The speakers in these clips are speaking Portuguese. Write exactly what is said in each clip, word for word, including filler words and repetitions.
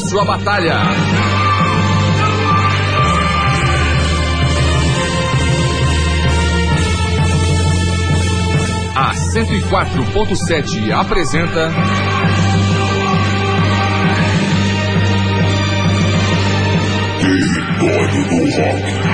início à batalha. A cento e quatro ponto sete apresenta Território do Rock.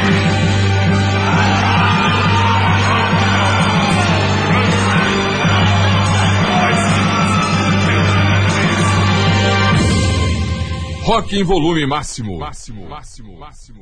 Rock em volume máximo. Máximo, máximo, máximo.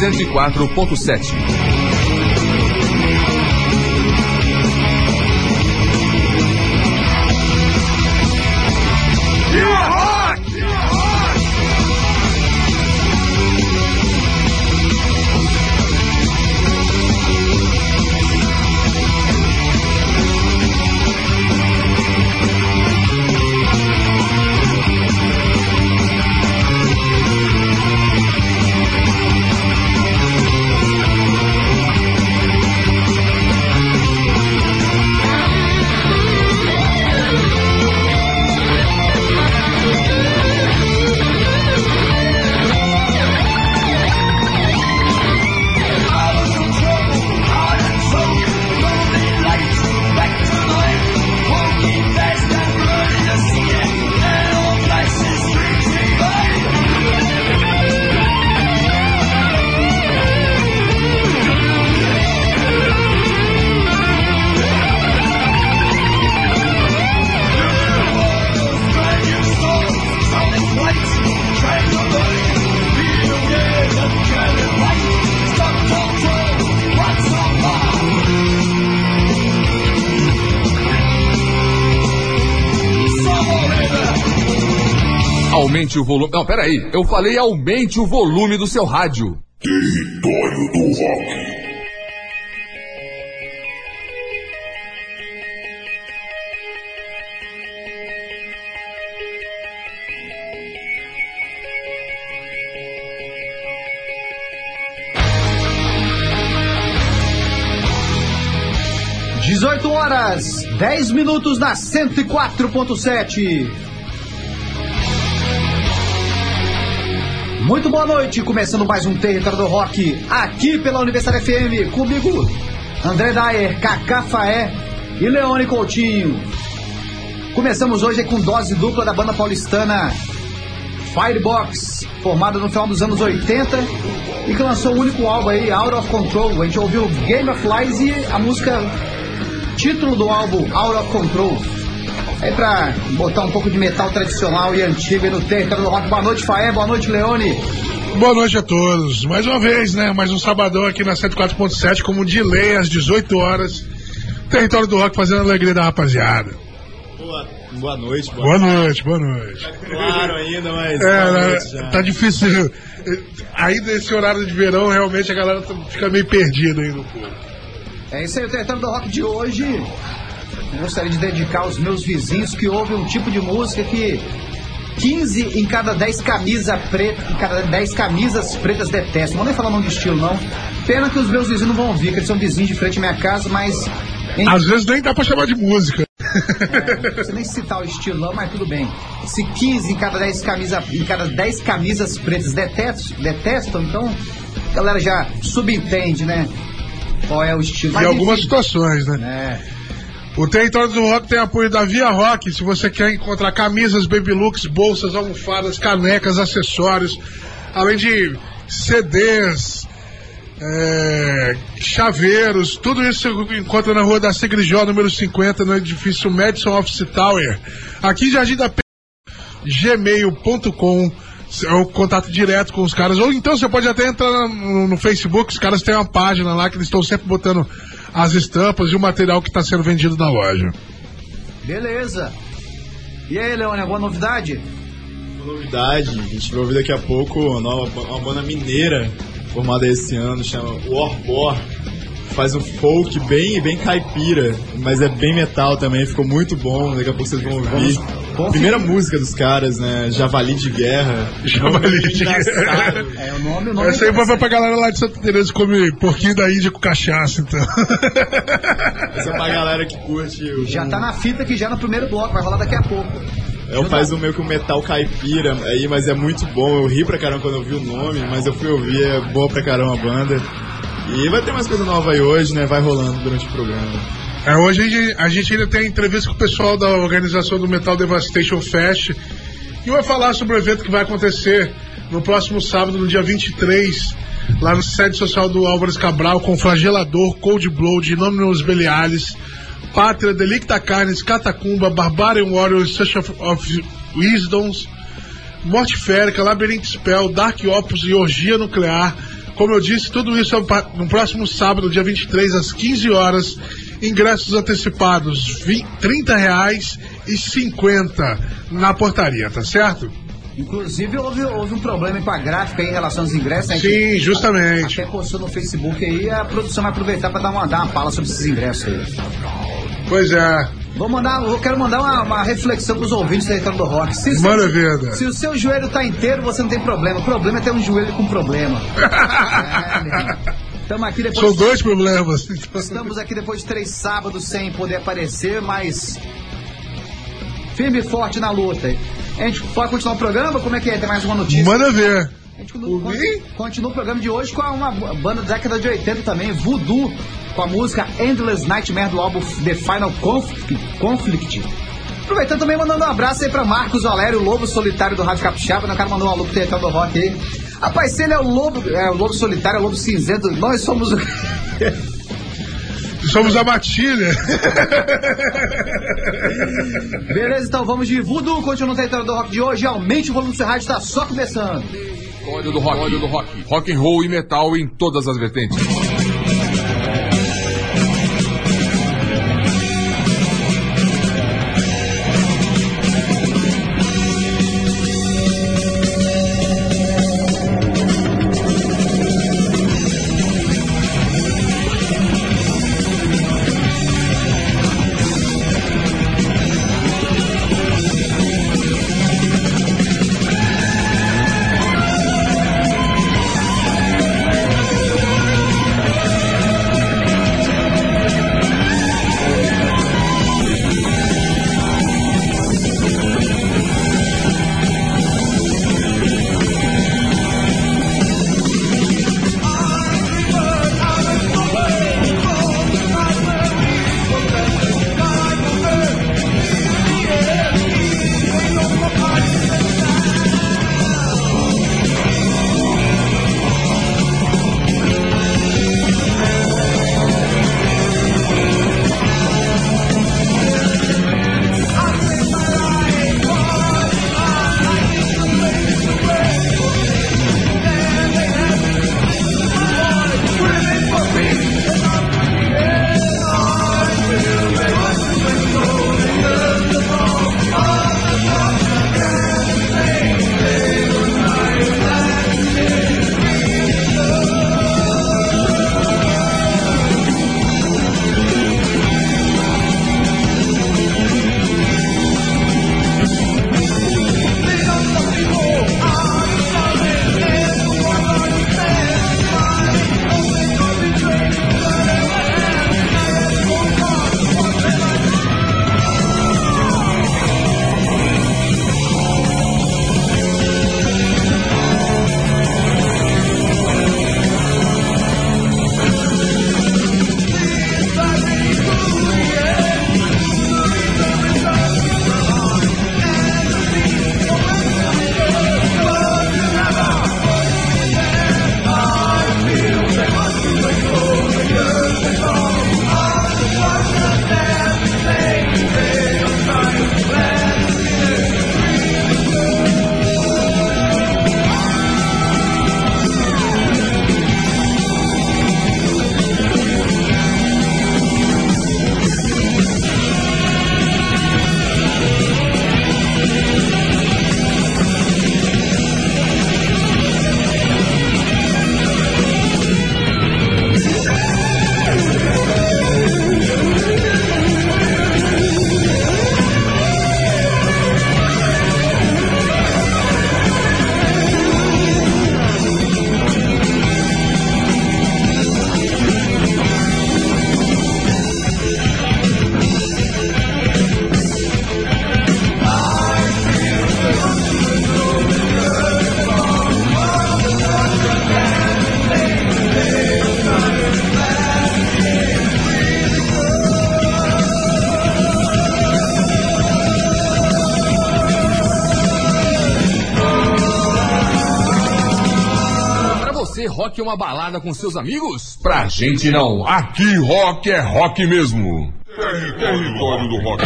cento e quatro ponto sete. Aumente o volume. Não, peraí. Eu falei aumente o volume do seu rádio. Território do Rock. dezoito horas, dez minutos na cento e quatro ponto sete. Muito boa noite, começando mais um Território do Rock, aqui pela Universidade F M, comigo, André Dyer, Cacá Faé e Leone Coutinho. Começamos hoje com dose dupla da banda paulistana Firebox, formada no final dos anos oitenta e que lançou o único álbum aí, Out of Control. A gente ouviu Game of Lies e a música título do álbum, Out of Control. Aí pra botar um pouco de metal tradicional e antigo aí no Território do Rock. Boa noite, Faé, boa noite, Leone. Boa noite a todos. Mais uma vez, né? Mais um sabadão aqui na cento e quatro ponto sete, como delay às dezoito horas. Território do Rock fazendo a alegria da rapaziada. Boa, boa noite, boa, boa noite. Boa noite, Tá claro ainda, mas. É, né, tá difícil. Aí nesse horário de verão, realmente a galera fica meio perdida aí no povo. É isso aí, o Território do Rock de hoje. Eu gostaria de dedicar aos meus vizinhos que ouvem um tipo de música que quinze em cada dez camisas pretas, em cada dez camisas pretas detestam. Não vou nem falar nome de estilo, não. Pena que os meus vizinhos não vão ouvir, que eles são vizinhos de frente à minha casa, mas... Em... Às vezes nem dá pra chamar de música. É, não precisa nem citar o estilo, não, mas tudo bem. Se quinze em cada dez camisas, em cada dez camisas pretas detestam, detestam, então a galera já subentende, né? Qual é o estilo. Em algumas enfim, situações, né? É. O Território do Rock tem apoio da Via Rock. Se você quer encontrar camisas, baby looks, bolsas, almofadas, canecas, acessórios, além de C Ds, é, chaveiros, tudo isso você encontra na rua da Sigrijó, número cinquenta, no edifício Madison Office Tower, aqui em Jardim da Penha, gmail ponto com. É o contato direto com os caras. Ou então você pode até entrar no, no Facebook. Os caras têm uma página lá que eles estão sempre botando as estampas e o material que está sendo vendido na loja. Beleza. E aí, Leone, alguma novidade? Uma novidade, a gente vai ouvir daqui a pouco uma, nova, uma banda mineira formada esse ano, chama Warpor. Faz um folk bem, bem caipira, mas é bem metal também, ficou muito bom, daqui a pouco vocês vão ouvir. Bom, primeira bom. Música dos caras, né? Javali de Guerra. Javali de Guerra. É o nome, o nome. Essa aí vai pra galera lá de Santa Teresa comer porquinho da Índia com cachaça, então. Essa é pra galera que curte. O... Já tá na fita aqui já no primeiro bloco, vai rolar daqui a pouco. Eu faz um meio que um metal caipira aí, mas é muito bom. Eu ri pra caramba quando eu vi o nome, mas eu fui ouvir, é boa pra caramba a banda. E vai ter mais coisa nova aí hoje, né? Vai rolando durante o programa. É, hoje a gente, a gente ainda tem entrevista com o pessoal da organização do Metal Devastation Fest e vai falar sobre o evento que vai acontecer no próximo sábado, no dia vinte e três, lá no sede social do Álvares Cabral, com Flagelador, Cold Blood, Innominus Belialis, Pátria, Delicta Carnes, Catacumba, Barbarian Warriors, Search of, of Wisdoms, Morte Férica, Labyrinth Spell, Dark Opus e Orgia Nuclear, Como eu disse, tudo isso é no próximo sábado, dia vinte e três, às quinze horas. Ingressos antecipados, vinte, trinta reais e cinquenta na portaria, tá certo? Inclusive, houve, houve um problema com a gráfica aí em relação aos ingressos, né? Sim, justamente. Até postou no Facebook aí, a produção vai aproveitar para dar uma, dar uma fala sobre esses ingressos aí. Pois é. Vou mandar, eu quero mandar uma, uma reflexão para os ouvintes da Retorno do Rock. Se, Manda vida. Se o seu joelho tá inteiro, você não tem problema. O problema é ter um joelho com problema. É, Estamos aqui depois. São dois problemas. Estamos aqui depois de três sábados sem poder aparecer, mas firme e forte na luta. A gente pode continuar o programa? Como é que é? Tem mais uma notícia? Manda ver. A gente continua, continua o programa de hoje com uma banda da década de oitenta também, Voodoo, com a música Endless Nightmare do álbum The Final Conflict. Aproveitando também, mandando um abraço aí pra Marcos Valério, o Lobo Solitário do Rádio Capixaba. O cara mandou um alô pro Tetão do Rock aí. Rapaz, se ele é o Lobo, é o Lobo Solitário, é o Lobo Cinzento, nós somos o... Somos a matilha. Beleza, então vamos de Voodoo, continua o Tetão do Rock de hoje. Aumente o volume do seu rádio, tá só começando. História do rock, História do rock. Rock and roll e metal em todas as vertentes. Rock é uma balada com seus amigos? Pra gente não. Aqui rock é rock mesmo. Território do rock.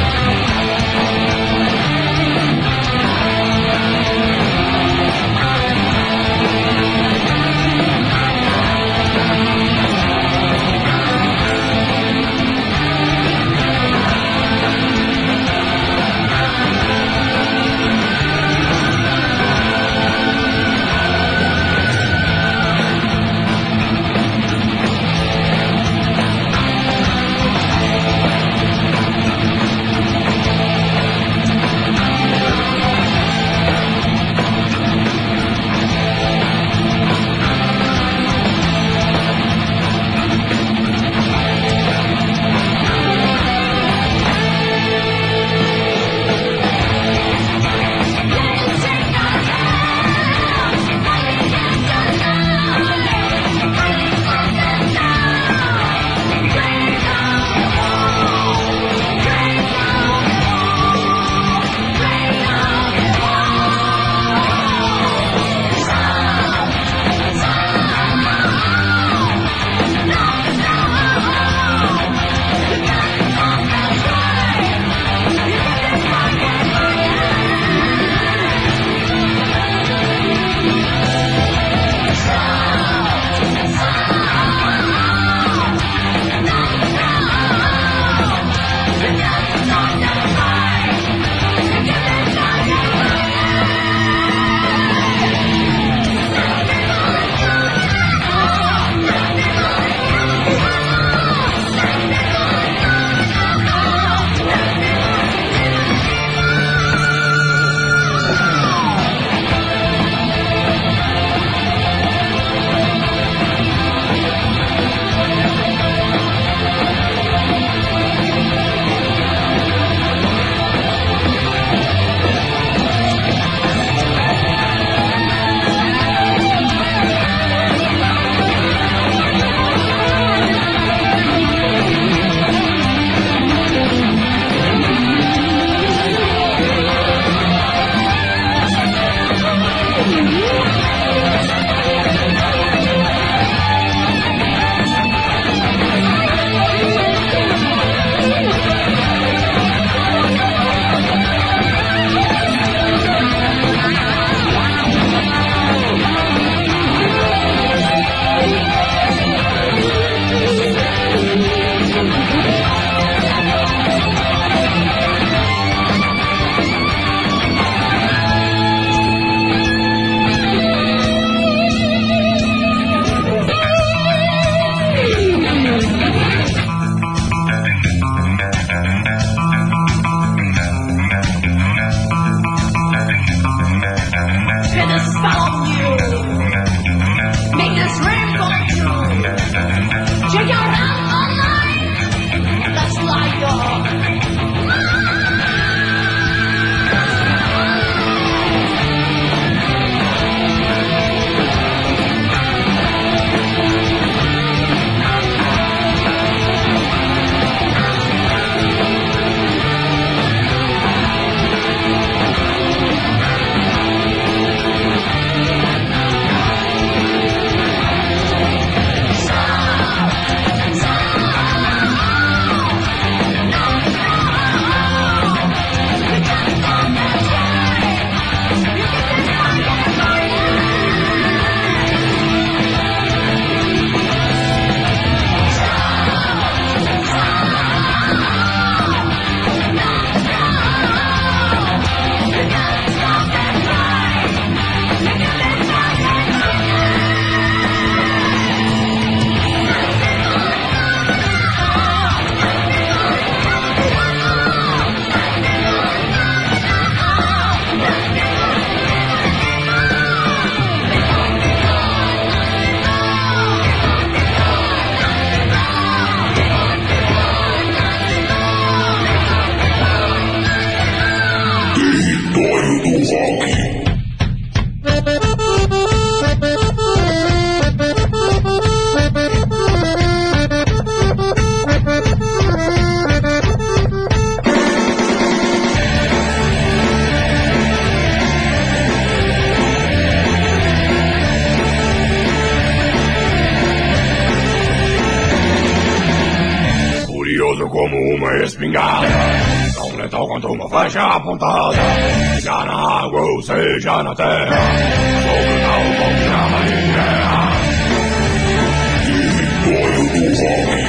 Como uma espingarda, tão letal quanto uma flecha apontada, seja na água ou seja na terra, sou brutal como chama de guerra. Território do rock.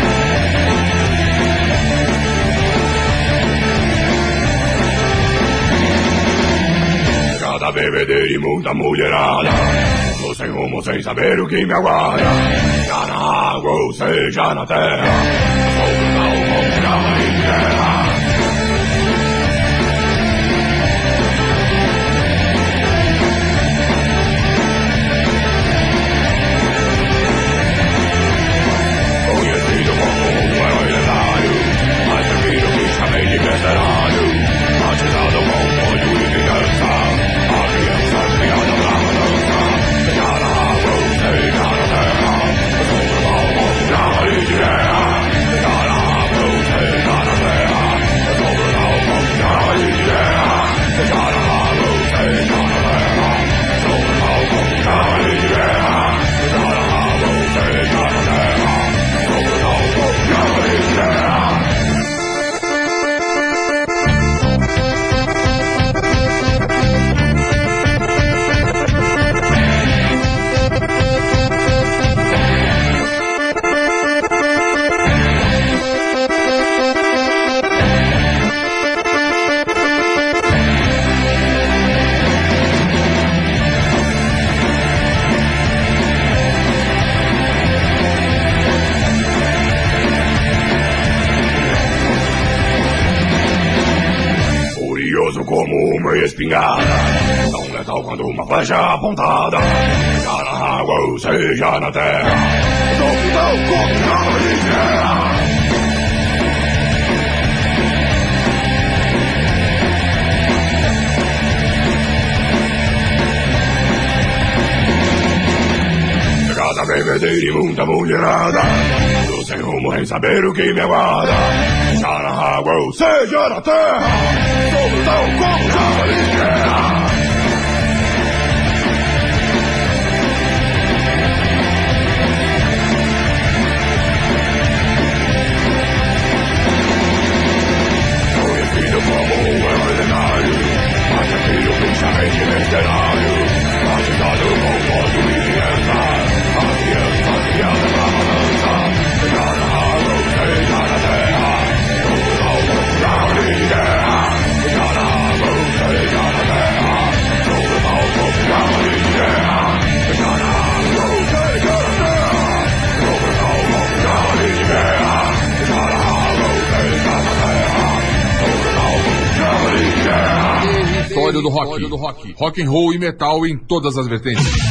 Cada bebedeira e muita mulherada, tô sem rumo sem saber o que me aguarda, seja na água ou seja na terra, sou brutal como chama de guerra. Conhecido como um herói lendário, mas prefiro que chamei de mercenário, batizado com ódio e vingança, a criança criada pra matança, seja na água ou seja na terra, eu sou brutal como chama de guerra. Seja na água ou seja na terra, eu sou brutal como chama de guerra. Seja na água ou seja na terra, eu sou brutal como chama de guerra. Seja na água ou seja na terra, eu sou brutal como chama de guerra. Furioso como uma espingarda, tão letal quanto uma flecha apontada, seja na água ou seja na terra, sou brutal como chama de guerra. Cada bebedeira e muita mulherada, tô sem rumo em saber o que me aguarda, seja na água ou seja na terra, sou brutal como chama de guerra. Conhecido como um herói lendário, mas prefiro que chamei de mercenário, batizado com ódio e vingança, a criança criada pra matança, seja na água ou seja na terra, sou brutal como chama de guerra. Seja na água ou seja na terra, sou brutal como chama de guerra. Seja na água ou seja na terra, sou brutal como chama de guerra. Seja na água ou seja na terra, sou brutal como chama de guerra. Território do rock. do rock. Rock and roll e metal em todas as vertentes.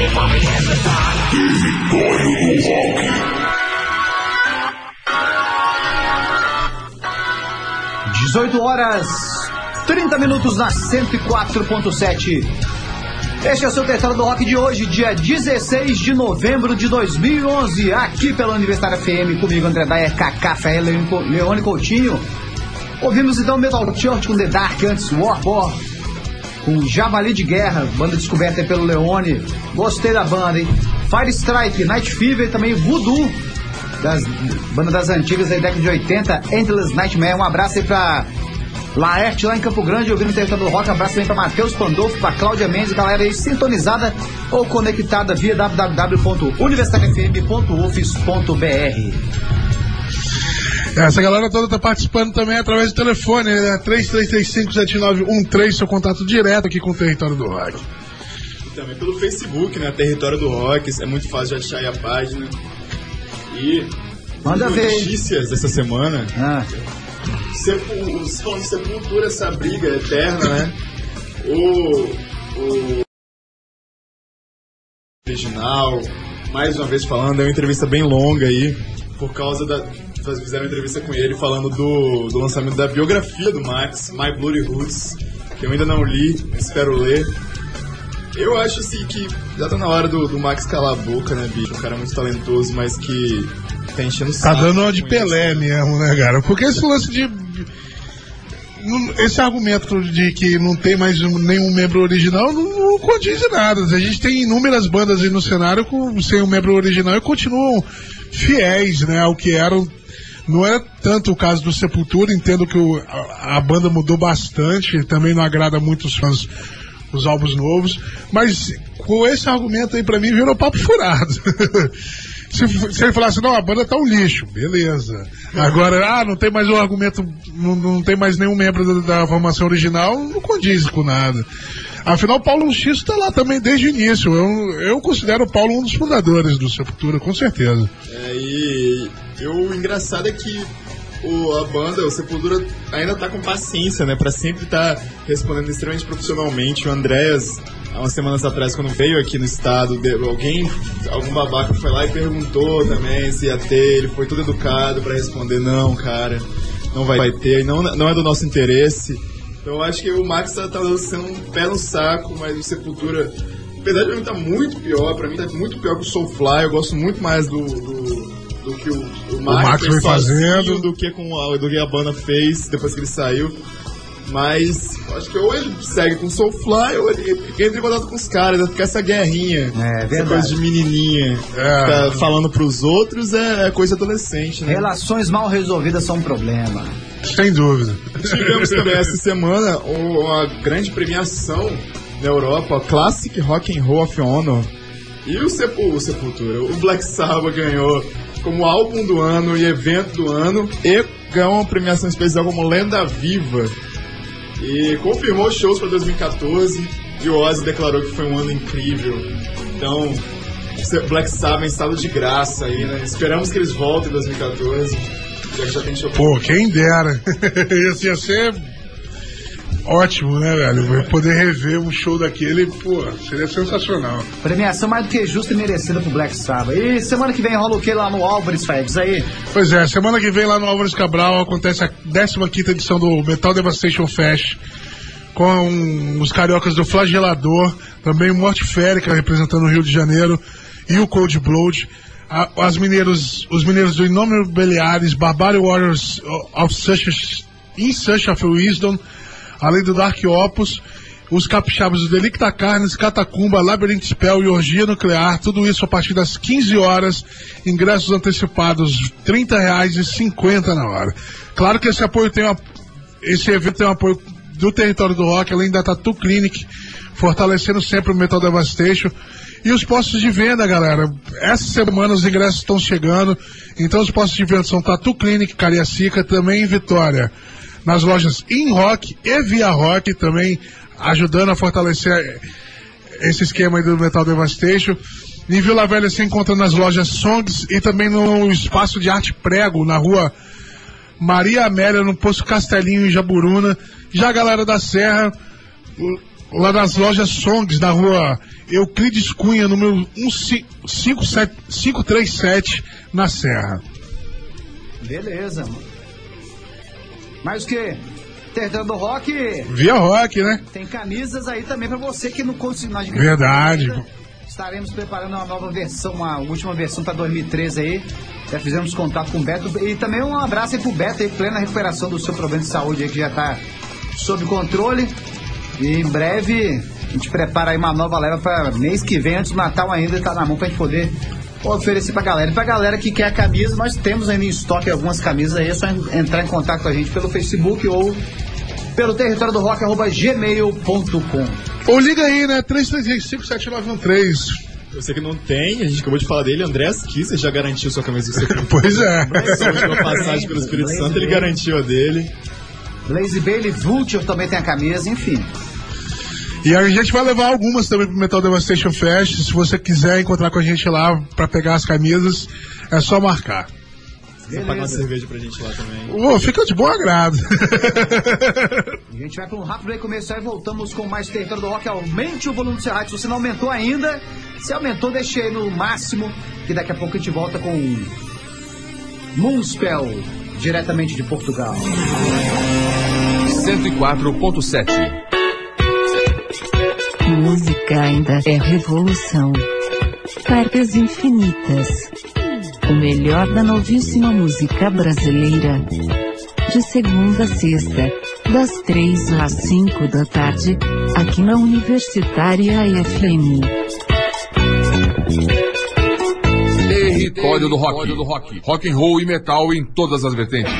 Território do Rock. dezoito horas, trinta minutos na cento e quatro ponto sete. Este é o seu Território do Rock de hoje, dia dezesseis de novembro de dois mil e onze, aqui pela Universitária F M, comigo André Dayer, Kaká, Faé, Leone Coutinho. Ouvimos então Metal Church com The Dark, antes Warboard, com Javali de Guerra, banda descoberta aí pelo Leone. Gostei da banda, hein? Fire Strike, Night Fever e também Voodoo, das bandas das antigas da década de oitenta, Endless Nightmare. Um abraço aí pra Laerte lá em Campo Grande, ouvindo o Território do Rock. Um abraço também pra Matheus Pandolfo, pra Cláudia Mendes, galera aí sintonizada ou conectada via w w w ponto universitário f m ponto u f s ponto b r. Essa galera toda tá participando também através do telefone, né? três três três cinco sete nove um três, seu contato direto aqui com o Território do Rock. E também pelo Facebook, né? Território do Rock, é muito fácil de achar aí a página. E manda ver notícias dessa semana. Ah. Sepu, falando de Sepultura, essa briga eterna, né? O, o original, mais uma vez falando, é uma entrevista bem longa aí, por causa da. Fizeram uma entrevista com ele falando do, do lançamento da biografia do Max, My Bloody Roots, que eu ainda não li, espero ler. Eu acho assim que já tá na hora do, do Max calar a boca, né, bicho? Um cara muito talentoso, mas que tá enchendo o saco. Tá dando uma de Pelé isso, mesmo, né, cara? Porque esse lance de. Esse argumento de que não tem mais nenhum membro original não, não condiz nada. A gente tem inúmeras bandas aí no cenário com, sem um membro original e continuam fiéis, né, ao que eram. Não é tanto o caso do Sepultura, entendo que o, a, a banda mudou bastante, também não agrada muito os fãs os álbuns novos, mas com esse argumento aí pra mim virou papo furado. se, se ele falasse, não, a banda tá um lixo, beleza. Agora, ah, não tem mais um argumento, não, não tem mais nenhum membro da, da formação original, não condiz com nada. Afinal, o Paulo X tá lá também desde o início. Eu, eu considero o Paulo um dos fundadores do Sepultura, com certeza. É, e o engraçado é que o, a banda, o Sepultura, ainda tá com paciência, né? Pra sempre tá respondendo extremamente profissionalmente. O Andréas, há umas semanas atrás, quando veio aqui no estado, alguém, algum babaca foi lá e perguntou também se ia ter. Ele foi todo educado pra responder, não, cara, não vai, vai ter, não, não é do nosso interesse. Então eu acho que o Max tá, tá sendo um pé no saco, mas o Sepultura, apesar de pra mim tá muito pior, pra mim tá muito pior que o Soulfly. Eu gosto muito mais do, do, do que o, o Max, o Max foi fazendo do que, com a, do que a banda fez depois que ele saiu. Mas acho que ou ele segue com o Soulfly ou ele entra em contato com os caras, fica essa guerrinha, é, essa coisa de menininha, é. Ficar falando pros outros é, é coisa adolescente, né? Relações mal resolvidas são um problema. Sem dúvida. Tivemos também essa semana uma grande premiação na Europa, a Classic Rock and Roll of Honor. E o, Sepul- o Sepultura, o Black Sabbath ganhou como álbum do ano e evento do ano, e ganhou uma premiação especial como Lenda Viva. E confirmou shows para dois mil e catorze, e o Ozzy declarou que foi um ano incrível. Então, Black Sabbath em estado de graça aí, né? Esperamos que eles voltem em dois mil e catorze. Já que já tem show. Pô, quem dera. Esse ia ser ótimo, né, velho? Poder rever um show daquele, pô, seria sensacional. Premiação mais do que justa e merecida pro Black Sabbath. E semana que vem rola o que lá no Álvares, Feds, aí? Pois é, semana que vem lá no Álvares Cabral acontece a décima quinta edição do Metal Devastation Fest, com os cariocas do Flagelador, também o Morte Férica representando o Rio de Janeiro, e o Cold Blood. As mineiros, os mineiros do Innumerable Beliares, Barbarian Warriors of Such, In Search of Wisdom, além do Dark Opus, os capixabas do Delicta Carnes, Catacumba, Labyrinth Spell e Orgia Nuclear, tudo isso a partir das quinze horas, ingressos antecipados trinta reais e cinquenta na hora. Claro que esse apoio tem uma, esse evento tem um apoio do Território do Rock, além da Tattoo Clinic, fortalecendo sempre o Metal Devastation. E os postos de venda, galera, essa semana os ingressos estão chegando, então os postos de venda são Tattoo Clinic, Cariacica, também em Vitória, nas lojas In Rock e Via Rock, também ajudando a fortalecer esse esquema aí do Metal Devastation. Em Vila Velha se encontra nas lojas Songs e também no espaço de arte prego, na rua Maria Amélia, no Poço Castelinho, em Jaburuna. Já a galera da Serra, lá das lojas Songs, da rua Euclides Cunha, número cinco três sete, na Serra. Beleza. Mais o que? Território do Rock. Via Rock, né? Tem camisas aí também pra você que não conseguiu. Verdade. Estaremos preparando uma nova versão, uma última versão pra dois mil e treze aí. Já fizemos contato com o Beto. E também um abraço aí pro Beto aí, plena recuperação do seu problema de saúde aí, que já tá sob controle. E em breve a gente prepara aí uma nova leva pra mês que vem, antes do Natal ainda, tá na mão pra gente poder oferecer pra galera. E pra galera que quer a camisa, nós temos ainda em estoque algumas camisas aí, é só entrar em contato com a gente pelo Facebook ou pelo território do rock arroba gmail ponto com. Ou liga aí, né? três três cinco sete nove um três. Eu sei que não tem, a gente acabou de falar dele, André Kisser já garantiu sua camisa que você comprou. Pois é. Essa última passagem pelo Espírito Blaze Santo, ele Bailey. garantiu a dele. Blaze Bailey, Vulture também tem a camisa, enfim. E a gente vai levar algumas também pro Metal Devastation Fest. Se você quiser encontrar com a gente lá pra pegar as camisas, é só marcar. Você vai pagar uma cerveja pra gente lá também. Oh, fica de bom agrado. A gente vai para um rápido break comercial e voltamos com mais Território do Rock. Aumente o volume do seu rádio. Se você não aumentou ainda, se aumentou, deixa aí no máximo, que daqui a pouco a gente volta com Moonspell, diretamente de Portugal. cento e quatro ponto sete. Música ainda é revolução. Cartas infinitas. O melhor da novíssima música brasileira. De segunda a sexta, das três às cinco da tarde, aqui na Universitária F M. Território do Rock. Rock and roll e metal em todas as vertentes.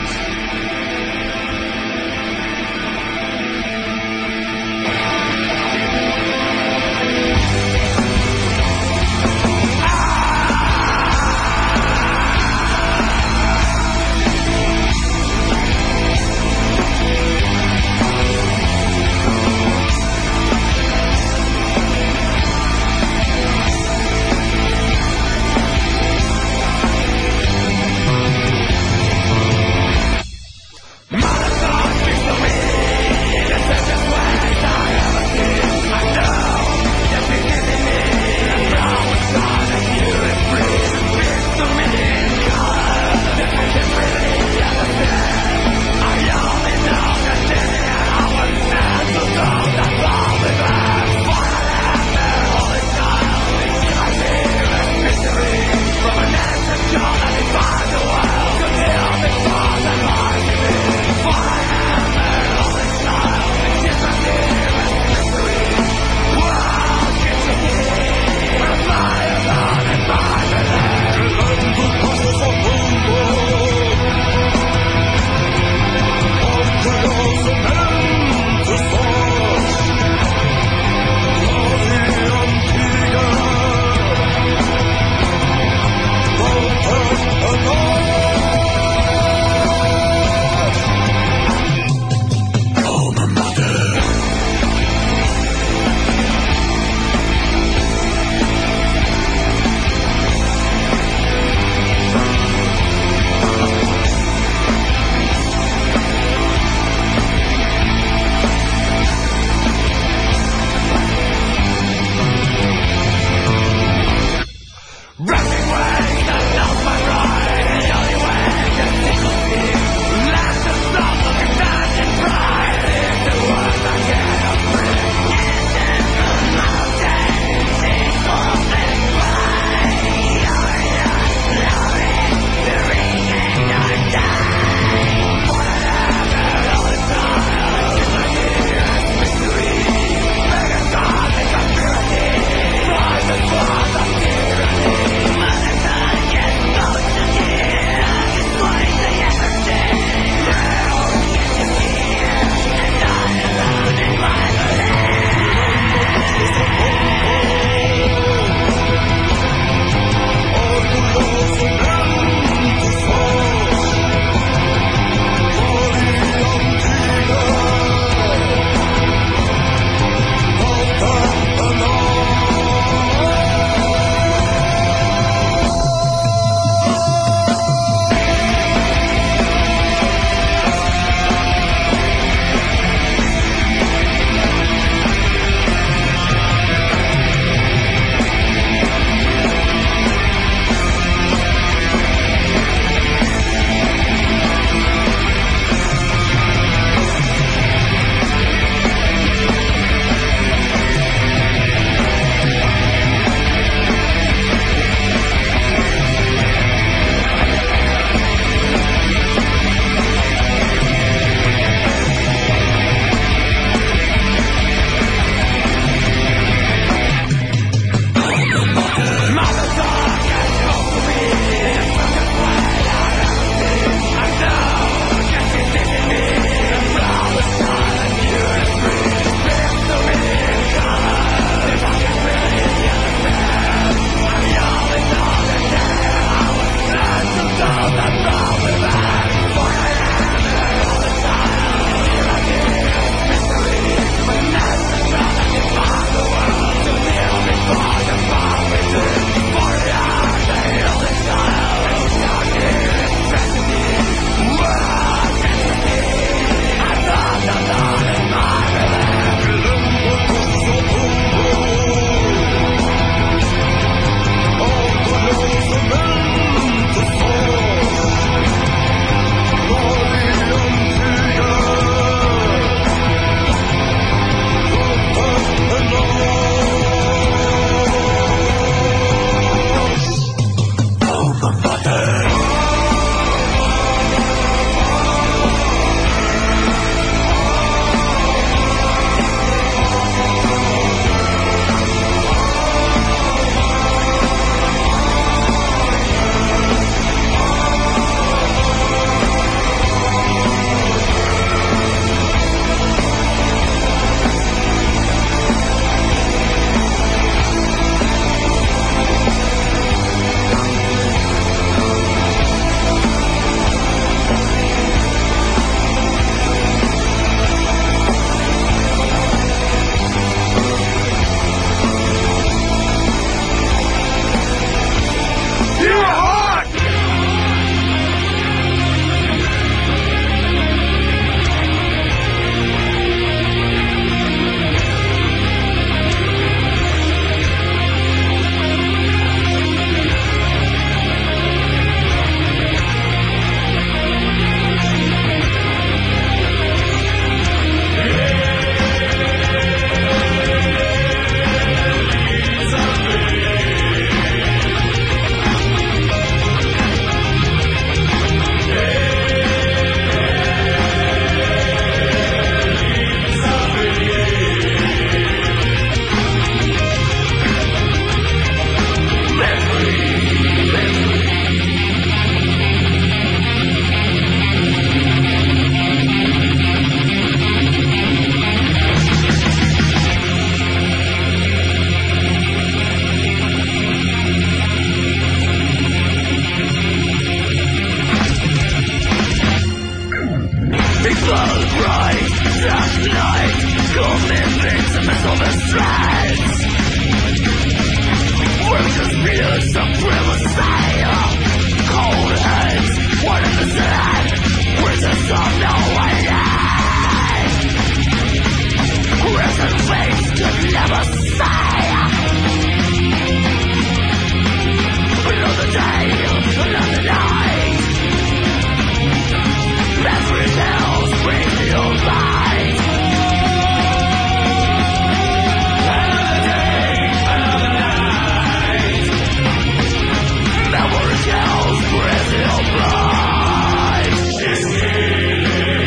Memory kills, Brazil pride.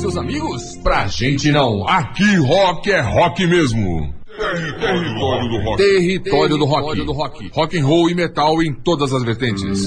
seus amigos? Pra gente não, aqui rock é rock mesmo. Território do rock. Território do rock. do rock. Rock and roll e metal em todas as vertentes.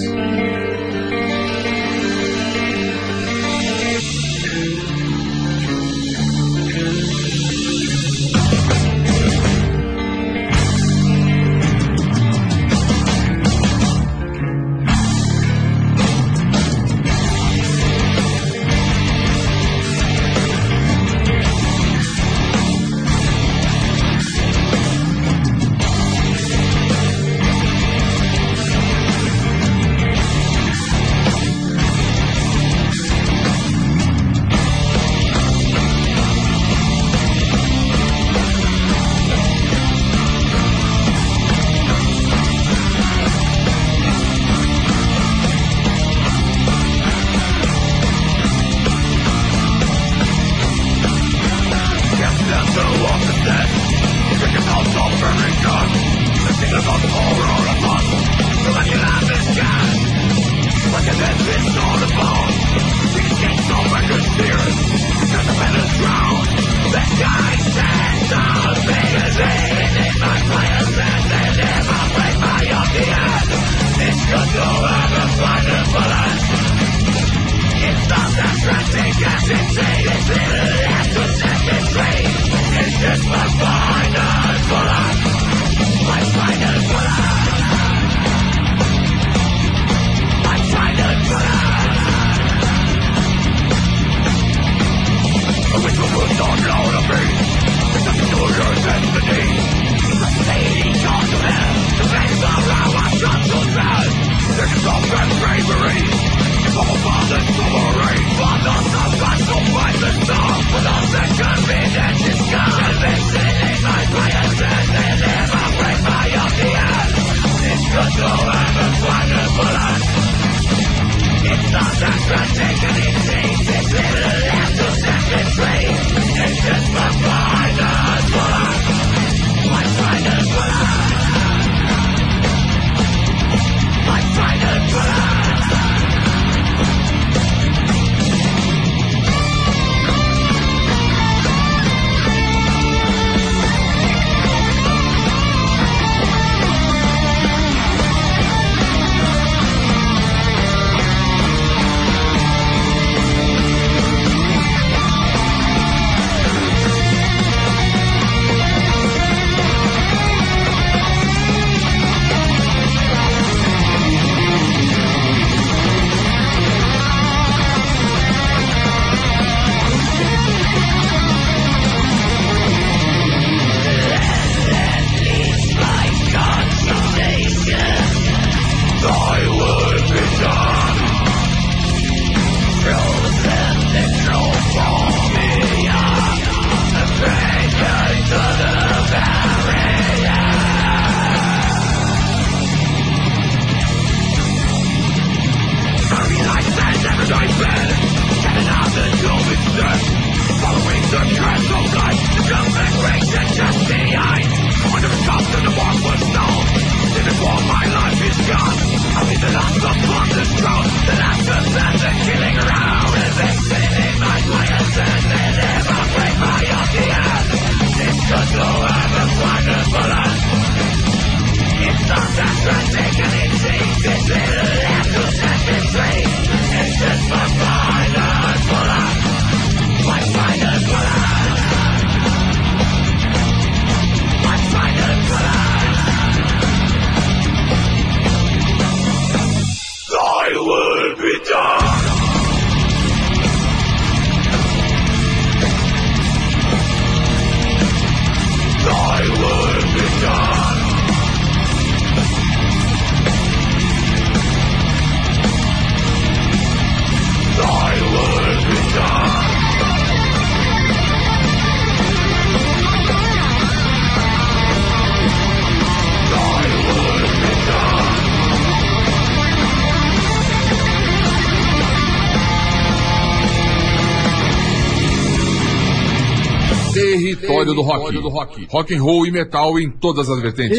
Território do rock. do rock. Rock and roll e metal em todas as vertentes.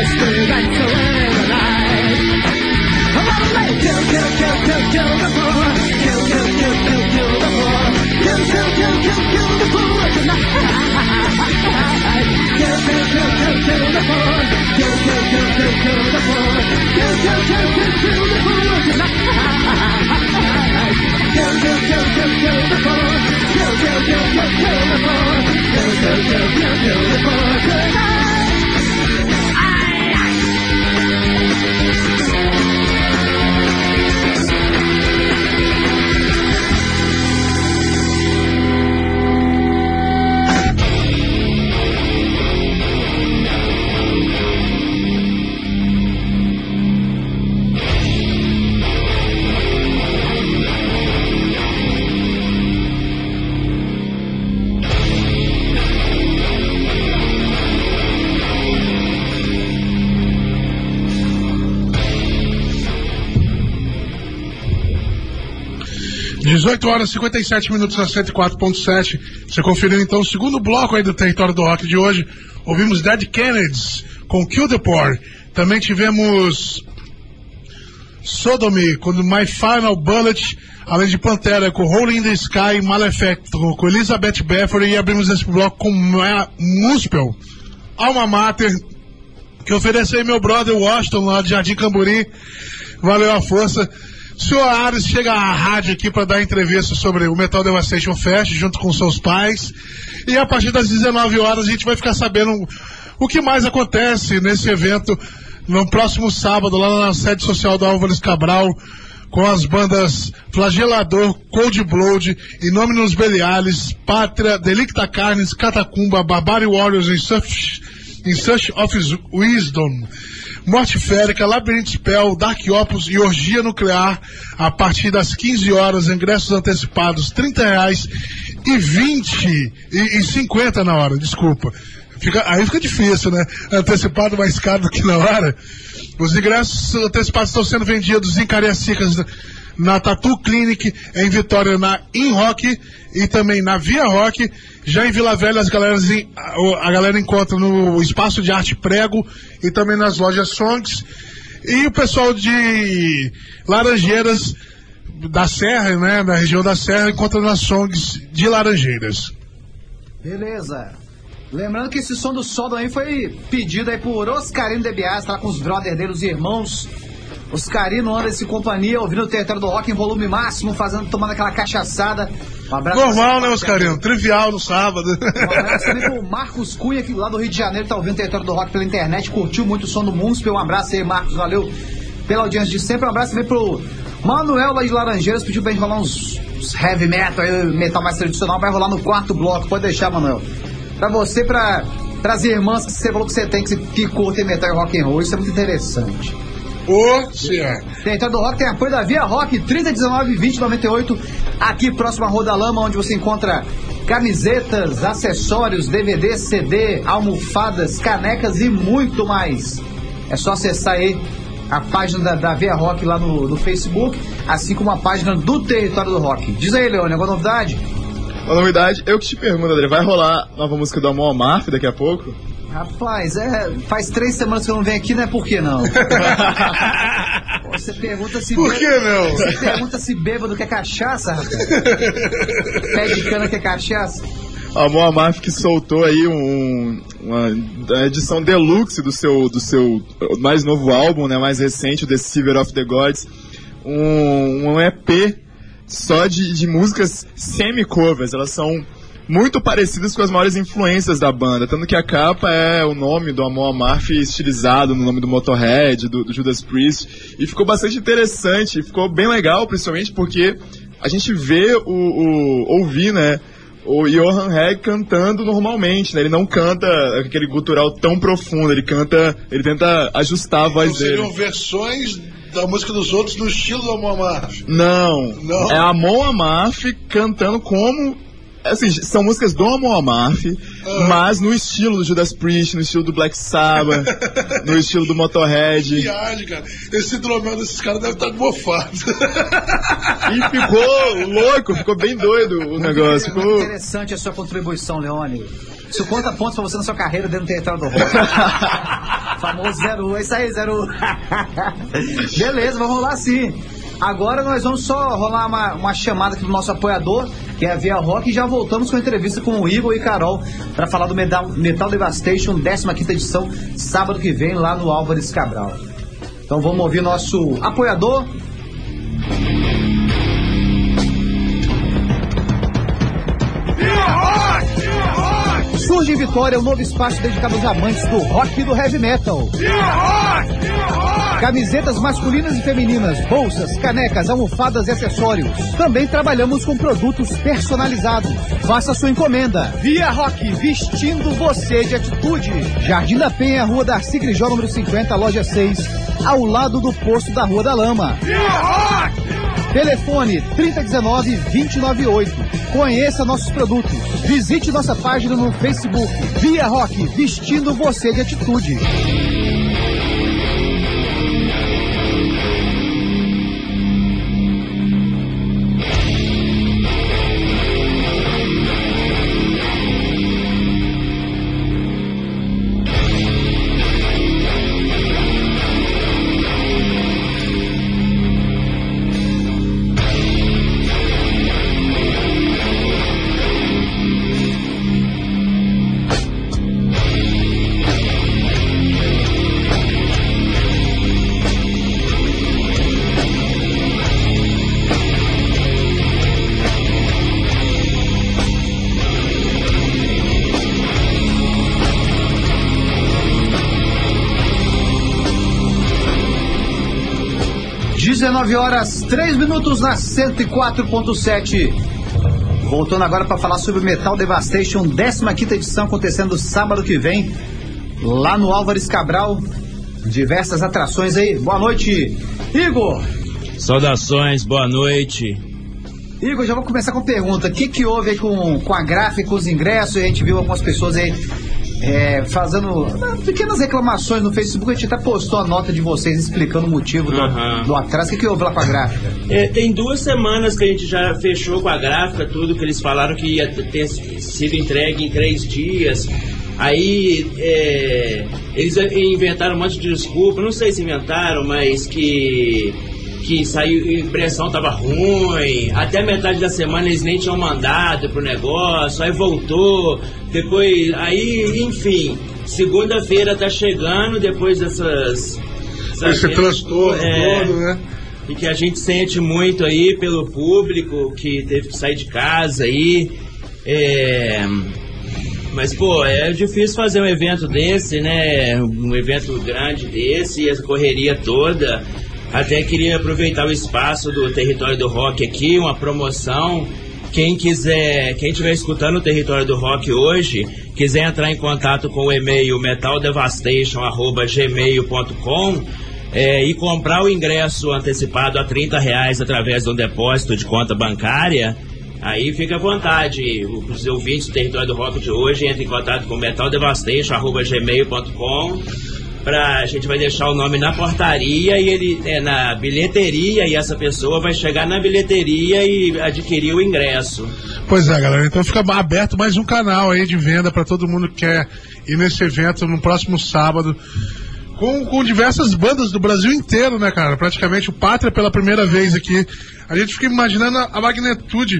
dezoito horas e cinquenta e sete minutos na cento e quatro ponto sete. Você conferiu então o segundo bloco aí do Território do Rock de hoje. Ouvimos Dead Kennedys com Kill the Poor. Também tivemos Sodomy com My Final Bullet, além de Pantera com Rolling in the Sky, Malefactor com Elizabeth Bathory, e abrimos esse bloco com Muspel, Alma Mater, que ofereceu aí meu brother Washington lá de Jardim Camburi. Valeu a força. O senhor Ares chega à rádio aqui para dar entrevista sobre o Metal Devastation Fest junto com seus pais, e a partir das dezenove horas a gente vai ficar sabendo o que mais acontece nesse evento no próximo sábado lá na sede social da Álvares Cabral, com as bandas Flagelador, Cold Blood, Innominus Belialis, Pátria, Delicta Carnes, Catacumba, Barbarian Warriors in Search, in Search of Wisdom, Morte Férica, Labyrinth Spell, Dark Opus e Orgia Nuclear, a partir das quinze horas, ingressos antecipados trinta reais e vinte e, e cinquenta na hora, desculpa. Fica, aí fica difícil, né? Antecipado mais caro do que na hora. Os ingressos antecipados estão sendo vendidos em Cariacicas, na Tattoo Clinic, em Vitória, na In Rock e também na Via Rock. Já em Vila Velha, as galeras, a galera encontra no Espaço de Arte Prego e também nas lojas Songs. E o pessoal de Laranjeiras, da Serra, né, na região da Serra, encontra nas Songs de Laranjeiras. Beleza. Lembrando que esse som do Sodom aí foi pedido aí por Oscarino de Bias, tá com os brothers dele, os irmãos. Oscarino, Anderson e companhia, ouvindo o Território do Rock em volume máximo, fazendo, tomando aquela cachaçada. Um abraço. Normal, né, Oscarino? Trivial no sábado. Um abraço também pro Marcos Cunha, que lá do Rio de Janeiro tá ouvindo o Território do Rock pela internet, curtiu muito o som do Municipal. Um abraço aí, Marcos, valeu pela audiência de sempre. Um abraço também pro Manuel lá de Laranjeiras, pediu pra gente rolar uns, uns heavy metal, aí, metal mais tradicional, vai rolar no quarto bloco, pode deixar, Manuel. Pra você, pra, pras irmãs que você falou que você tem, que, que curtem metal e rock and roll, isso é muito interessante. Ô, senhor. Território do Rock tem apoio da Via Rock, trinta, dezenove, vinte, noventa e oito, aqui próximo à Rua da Lama, onde você encontra camisetas, acessórios, D V D, C D, almofadas, canecas e muito mais. É só acessar aí a página da, da Via Rock lá no, no Facebook, assim como a página do Território do Rock. Diz aí, Leone, alguma novidade? Uma novidade, eu que te pergunto, André, vai rolar nova música do Amon Amarth daqui a pouco? Rapaz, é, faz três semanas que eu não venho aqui, não é por que não? Você pergunta se... Por que não? Você pergunta se bêbado quer cachaça, rapaz? Pé de cana quer cachaça? Amon Amarth que soltou aí um, uma edição deluxe do seu, do seu mais novo álbum, né, mais recente, o The Silver of the Gods, um, um E P só de, de músicas semi-covers. Elas são muito parecidas com as maiores influências da banda, tanto que a capa é o nome do Amon Amarth estilizado no nome do Motorhead, do, do Judas Priest, e ficou bastante interessante, ficou bem legal, principalmente porque a gente vê o, o ouvir, né, o Johan Hegg cantando normalmente, né? Ele não canta aquele gutural tão profundo, ele canta, ele tenta ajustar a voz então, dele. Seriam versões da música dos outros no estilo do Amon Amarth? Não, não, é Amon Amarth cantando como... Assim, são músicas do Amon Amarth, ah. mas no estilo do Judas Priest, no estilo do Black Sabbath, no estilo do Motorhead. Que viagem, cara. Esse dromel desses caras deve estar mofado. E ficou louco, ficou bem doido o negócio. Muito ficou... interessante a sua contribuição, Leone. Isso conta pontos pra você na sua carreira dentro do Território do Rock. famoso zero um, é isso aí, zero um. Beleza, vamos rolar sim. Agora nós vamos só rolar uma, uma chamada aqui do nosso apoiador, que é a Via Rock, e já voltamos com a entrevista com o Igor e Carol para falar do Metal, Metal Devastation, décima quinta edição, sábado que vem, lá no Álvares Cabral. Então vamos ouvir nosso apoiador. Via Rock! Via Rock! Surge em Vitória um novo espaço dedicado aos amantes do rock e do heavy metal. Via Rock! Via Rock! Camisetas masculinas e femininas, bolsas, canecas, almofadas e acessórios. Também trabalhamos com produtos personalizados. Faça sua encomenda. Via Rock, vestindo você de atitude. Jardim da Penha, Rua Darcy Grijó, número cinquenta, loja seis, ao lado do posto da Rua da Lama. Via Rock! Telefone trinta dezenove, vinte e nove oito. Conheça nossos produtos. Visite nossa página no Facebook. Via Rock, vestindo você de atitude. dezenove horas, três minutos na cento e quatro ponto sete. Voltando agora para falar sobre o Metal Devastation, décima quinta edição, acontecendo sábado que vem, lá no Álvares Cabral. Diversas atrações aí. Boa noite, Igor. Saudações, boa noite. Igor, já vou começar com pergunta. O que que houve aí com, com a gráfica, com os ingressos? A gente viu algumas pessoas aí É, fazendo pequenas reclamações no Facebook. A gente até postou a nota de vocês explicando o motivo do, uhum. do atraso. O que, que houve lá com a gráfica? É, tem duas semanas que a gente já fechou com a gráfica, tudo que eles falaram que ia ter sido entregue em três dias. Aí é, eles inventaram um monte de desculpa, não sei se inventaram, mas que que saiu, a impressão tava ruim, até metade da semana eles nem tinham mandado pro negócio, aí voltou, depois, aí, enfim, segunda-feira tá chegando, depois dessas... Esse transtorno é, todo, né? E que a gente sente muito aí pelo público que teve que sair de casa aí, é... Mas, pô, é difícil fazer um evento desse, né? Um evento grande desse, essa correria toda. Até queria aproveitar o espaço do Território do Rock aqui, uma promoção. Quem quiser, quem estiver escutando o Território do Rock hoje, quiser entrar em contato com o e-mail metal devastation arroba gmail ponto com é, e comprar o ingresso antecipado a trinta reais através de um depósito de conta bancária, aí fica à vontade. Os ouvintes do Território do Rock de hoje entrem em contato com metal devastation arroba gmail ponto com. Pra, a gente vai deixar o nome na portaria e ele é na bilheteria, e essa pessoa vai chegar na bilheteria e adquirir o ingresso. Pois é, galera, então fica aberto mais um canal aí de venda para todo mundo que quer ir nesse evento no próximo sábado, com, com diversas bandas do Brasil inteiro, né, cara? Praticamente o Pátria pela primeira vez aqui. A gente fica imaginando a, a magnitude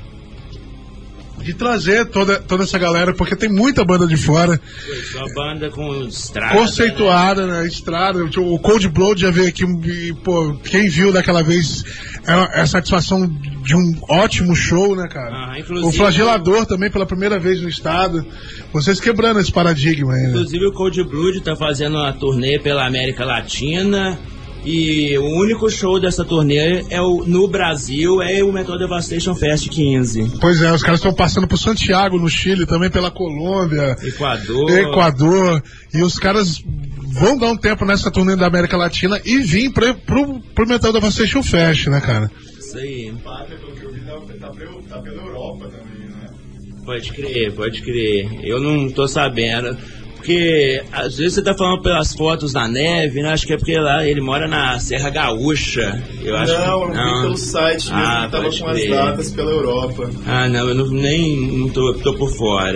de trazer toda, toda essa galera, porque tem muita banda de fora. Uma banda com estrada. Conceituada, né? Estrada. O Cold Blood já veio aqui e, pô, quem viu daquela vez é, é a satisfação de um ótimo show, né, cara? Ah, o Flagelador o... também pela primeira vez no estado. Vocês quebrando esse paradigma aí, né? Inclusive o Cold Blood tá fazendo uma turnê pela América Latina. E o único show dessa turnê é o, no Brasil é o Metal Devastation Fest quinze. Pois é, os caras estão passando por Santiago, no Chile, também pela Colômbia, Equador. Equador. E os caras vão dar um tempo nessa turnê da América Latina e vir pra, pro, pro Metal Devastation Fest, né, cara? Isso aí. O Pátria, pelo que eu vi, tá, tá, tá pela Europa também, né? Pode crer, pode crer. Eu não tô sabendo. Porque às vezes você tá falando pelas fotos da neve, né? Acho que é porque lá ele mora na Serra Gaúcha. Eu acho não, que, não, eu vi pelo site mesmo, ah, que tava com crer. As datas pela Europa. Ah, não, eu não, nem não tô, tô por fora.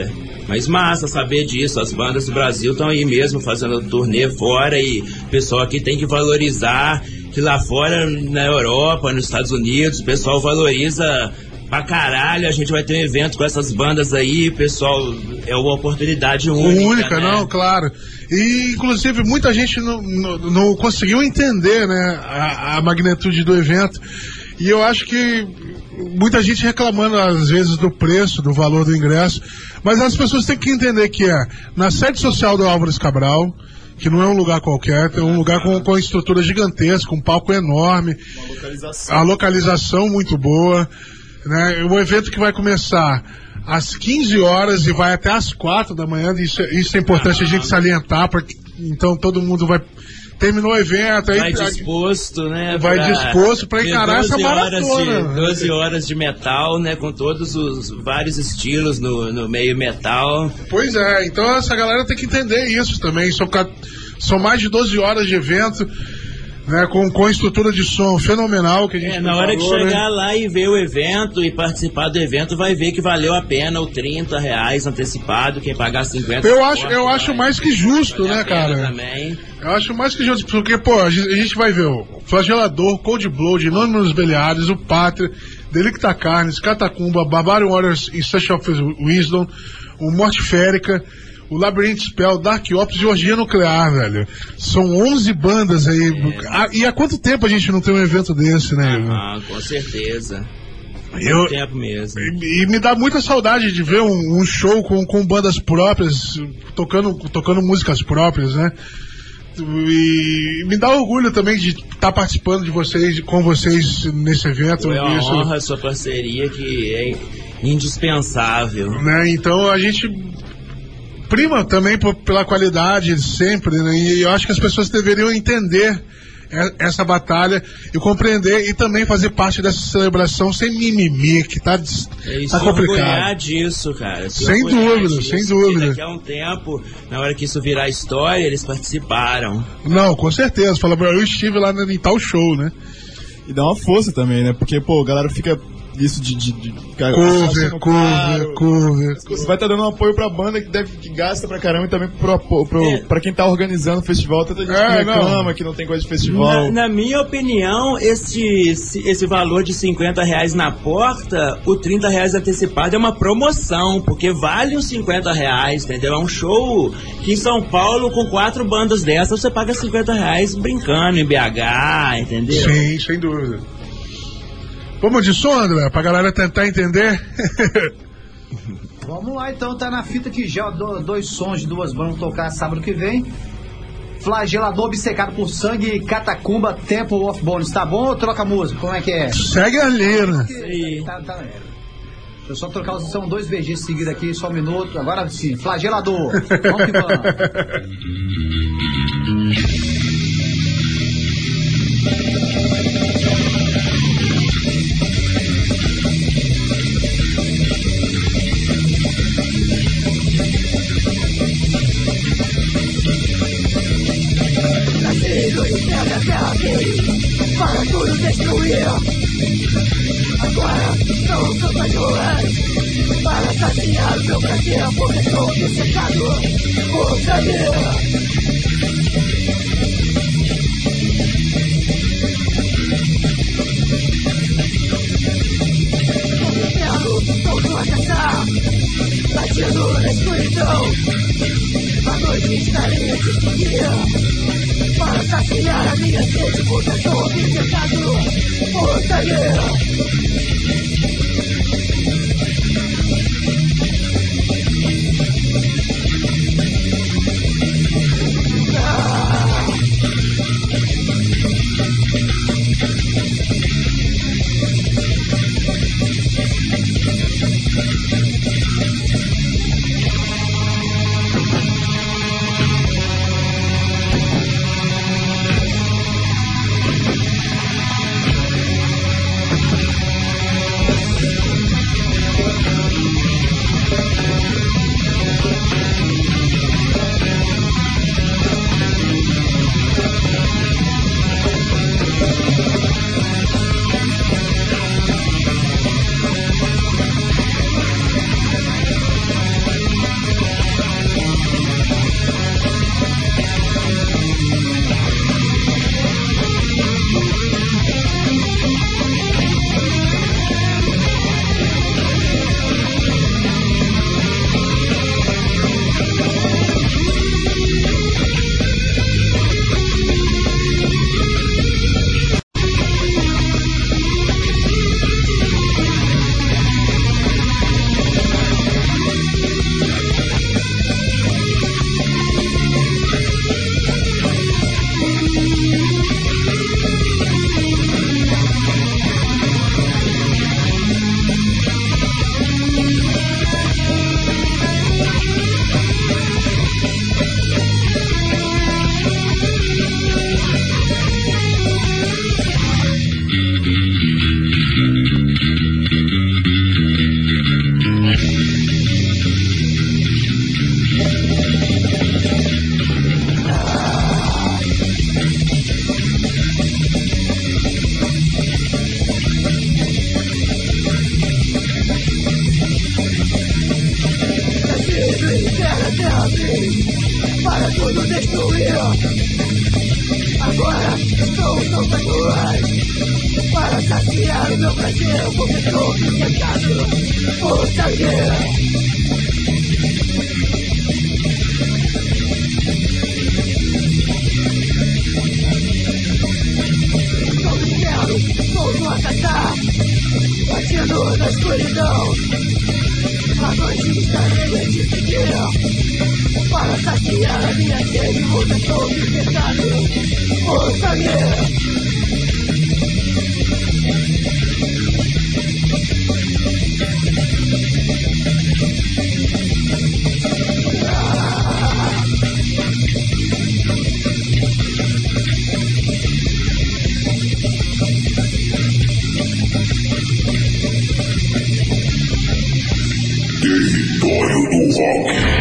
Mas massa saber disso, as bandas do Brasil estão aí mesmo fazendo turnê fora e o pessoal aqui tem que valorizar, que lá fora, na Europa, nos Estados Unidos, o pessoal valoriza pra caralho, a gente vai ter um evento com essas bandas aí, pessoal, é uma oportunidade única. Única, né? não, claro. E, inclusive, muita gente não, não, não conseguiu entender, né, a, a magnitude do evento. E eu acho que muita gente reclamando, às vezes, do preço, do valor do ingresso. Mas as pessoas têm que entender que é na sede social do Álvares Cabral, que não é um lugar qualquer, é um lugar com, com estrutura gigantesca, um palco enorme, Uma localização. a localização muito boa, né? Um evento que vai começar às quinze horas e vai até às quatro da manhã, isso, é- isso é importante a gente salientar, porque então todo mundo vai... Terminou o evento, aí Vai disposto, né? Vai pra disposto pra ter encarar essa doze horas maratona. de- doze horas de metal, né? Com todos os vários estilos no, no meio metal. Pois é, então essa galera tem que entender isso também. São, ca- são mais de doze horas de evento, né, com, com estrutura de som fenomenal que a gente É, na hora que falou, né? chegar lá e ver o evento e participar do evento, vai ver que valeu a pena o trinta reais antecipado, quem pagar cinquenta. Eu acho, eu vai- acho mais que justo, vale a né, pena cara? Também. Eu acho mais que justo, porque, pô, a gente, a gente vai ver o Flagelador, Cold Blood, Anonymous Beliares, o Pátria, Delicta Carnes, Catacumba, Barbarian Warriors e Search of Wisdom, o Mortiférica, o Labyrinth Spell, Dark Ops e Orgia Nuclear, velho. São onze bandas aí. É. Ah, e há quanto tempo a gente não tem um evento desse, né? Ah, com certeza. Faz Eu- muito tempo mesmo. E, e me dá muita saudade de ver um, um show com, com bandas próprias, tocando, tocando músicas próprias, né? E me dá orgulho também de estar participando de vocês, com vocês nesse evento. É uma Isso, honra a sua parceria, que é indispensável. né? Então a gente prima também por- pela qualidade sempre, né? E eu acho que as pessoas deveriam entender e- essa batalha e compreender e também fazer parte dessa celebração sem mimimi, que tá, des- É isso, tá se orgulhar complicado. disso, cara. Se Sem orgulhar dúvida, disso, sem que dúvida. Daqui a um tempo, na hora que isso virar história, eles participaram. Não, com certeza. Fala, eu estive lá em tal show, né? E dá uma força também, né? Porque, pô, a galera fica isso de... de, de cara, Cover, achando cover, caro. cover. Você vai estar dando um apoio pra banda que, deve, que gasta pra caramba e também pro, apo- pro, É. pra quem tá organizando o festival. Tanta gente É, que reclama não. que não tem coisa de festival. Na, na minha opinião, esse, esse, esse valor de cinquenta reais na porta, o trinta reais antecipado é uma promoção, porque vale os cinquenta reais, entendeu? É um show que em São Paulo, com quatro bandas dessas, você paga cinquenta reais brincando em B H, entendeu? Sim, sem dúvida. Vamos de som, André, pra galera tentar entender. Vamos lá então, tá na fita que já do- dois sons de duas bandas vão tocar sábado que vem. Flagelador obcecado por sangue, Catacumba, Temple of Bones. Tá bom ou troca a música? Como é que é? Segue a Lena. aí. Tá, tá. Deixa eu só trocar os. São dois V Gs seguidos aqui, só um minuto. Agora sim, Flagelador. Vamos que vamos. Para tudo destruir. Agora não sou mais ruins. Para saciar o meu prazer, porque estou obcecado por sangue. Inferno, volto a caçar. Latindo na escuridão. A noite estaria destruída. Para saciar a minha sede, porque estou obcecado por sangue. soltas ruas para saciar o meu prazer, porque estou obcecado por sangue. Vou atacar, batindo na escuridão. A noite estarei a te seguir para saciar a minha sede, porque estou obcecado por sangue. Território do Rock.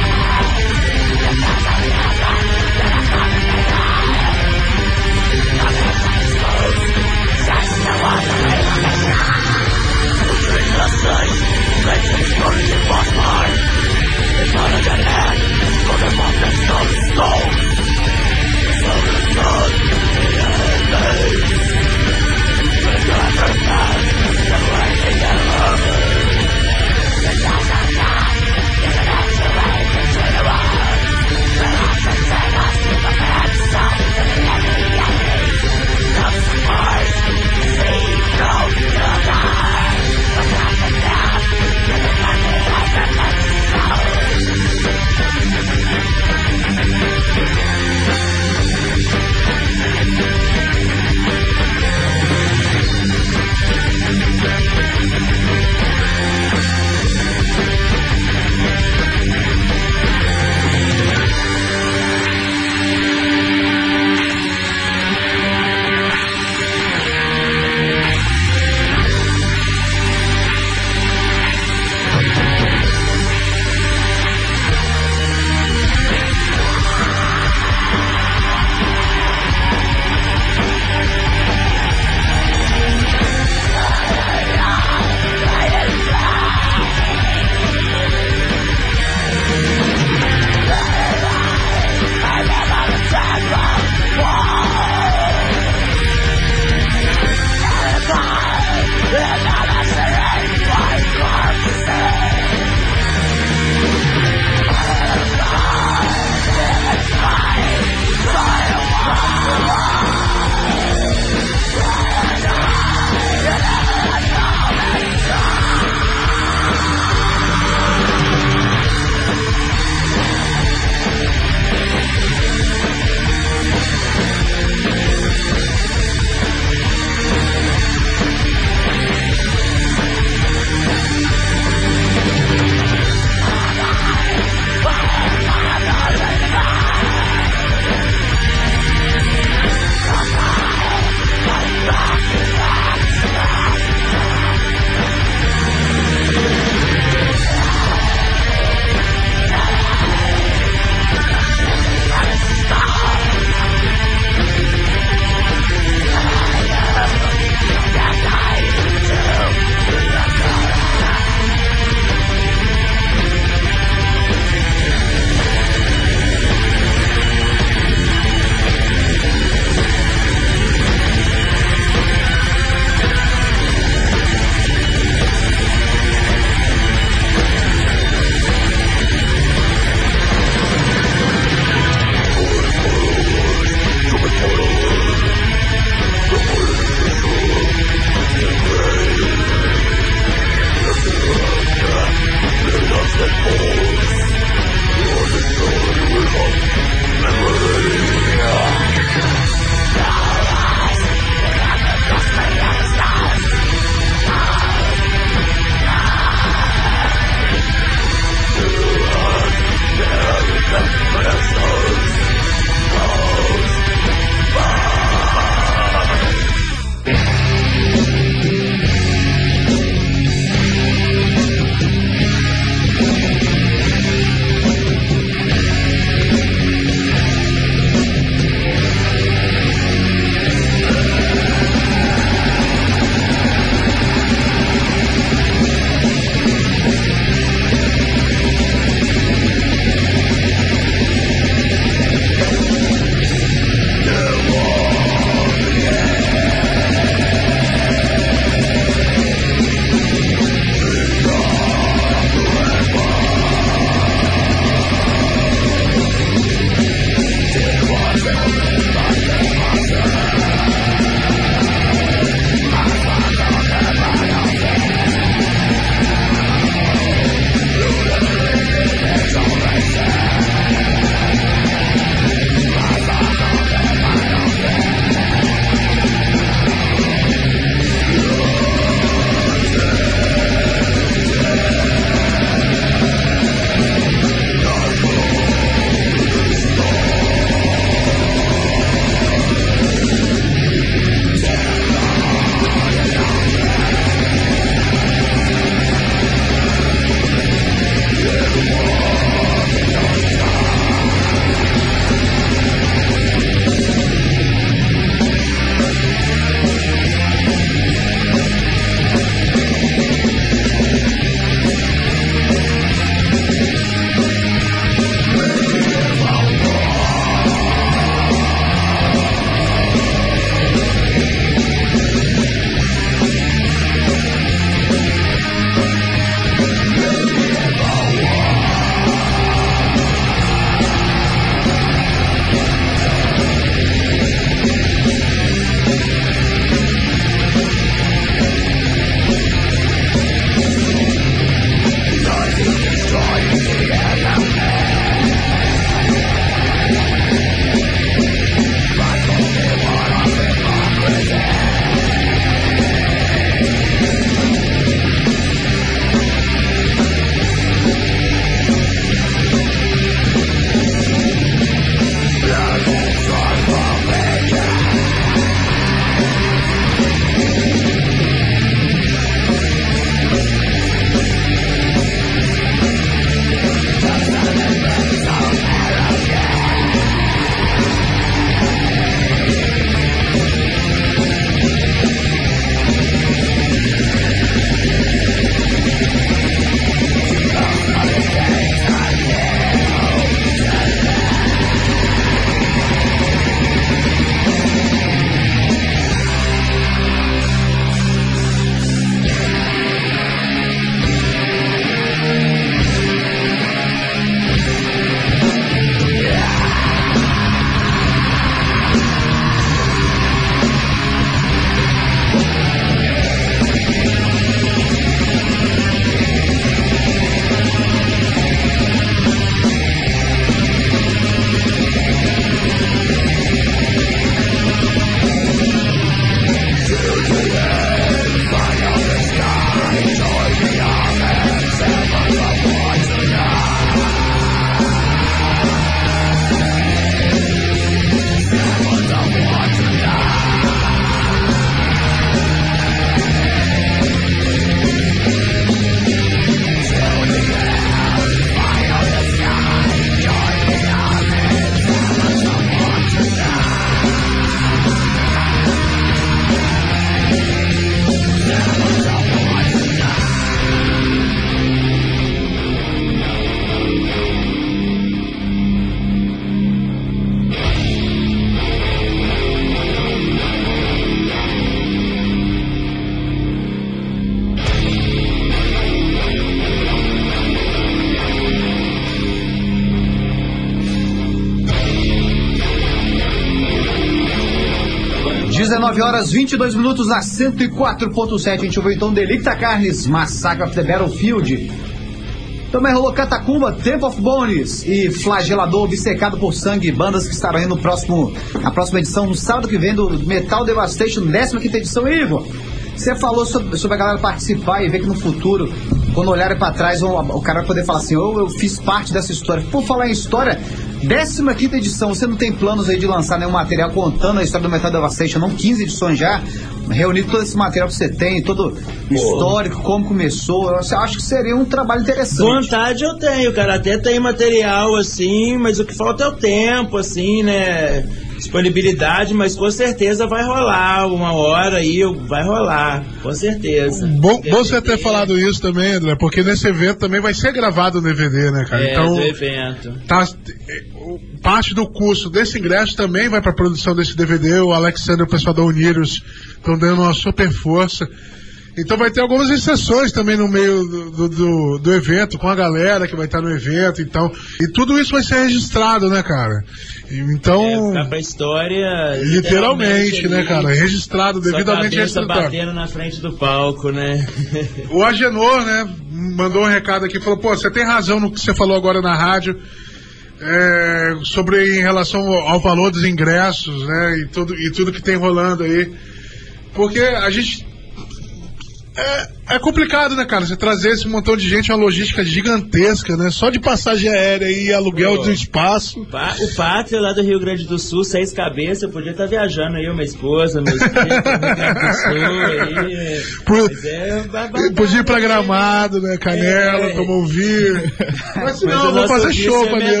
dezenove horas e vinte e dois minutos na cento e quatro ponto sete. A gente ouviu então Delicta Carnes, Massacre of the Battlefield. Também rolou Catacumba, Temple of Bones e Flagelador, Obcecado por Sangue, bandas que estarão aí no próximo, na próxima edição, no sábado que vem, do Metal Devastation, décima quinta edição. Igor, você falou sobre, sobre a galera participar e ver que no futuro, quando olharem pra trás, o, o cara vai poder falar assim, oh, eu fiz parte dessa história. Por falar em história, décima quinta edição, você não tem planos aí de lançar nenhum material contando a história do Metal Devastation, não? quinze edições já, reunir todo esse material que você tem, todo o histórico, como começou. Eu acho que seria um trabalho interessante. Vontade eu tenho, cara, até tem material assim, mas o que falta é o tempo, assim, né? Disponibilidade, mas com certeza vai rolar uma hora aí, vai rolar, com certeza. Bom, bom você ter falado isso também, André, porque nesse evento também vai ser gravado no D V D, né, cara? É, então, do evento. Tá, parte do custo desse ingresso também vai para a produção desse D V D. O Alexandre e o pessoal da Uniros estão dando uma super força. Então vai ter algumas exceções também no meio do, do, do, do evento, com a galera que vai estar no evento, então, e tudo isso vai ser registrado, né, cara? Então... É, ficar pra história... Literalmente, literalmente né, cara? Registrado, devidamente registrado. Batendo na frente do palco, né? O Agenor, né, mandou um recado aqui, falou, pô, você tem razão no que você falou agora na rádio, é, sobre em relação ao, ao valor dos ingressos, né, e tudo, e tudo que tem rolando aí, porque a gente... É, é complicado, né, cara? Você trazer esse montão de gente, é uma logística gigantesca, né? Só de passagem aérea e aluguel Pô, do espaço. O Pátria lá do Rio Grande do Sul, seis cabeças, eu podia estar tá viajando aí, minha esposa, meus filhos, do Rio Grande do Sul, aí. Por, é, podia ir pra Gramado, né? Canela, é, tomar um vinho. Mas não, vou fazer show pra mim.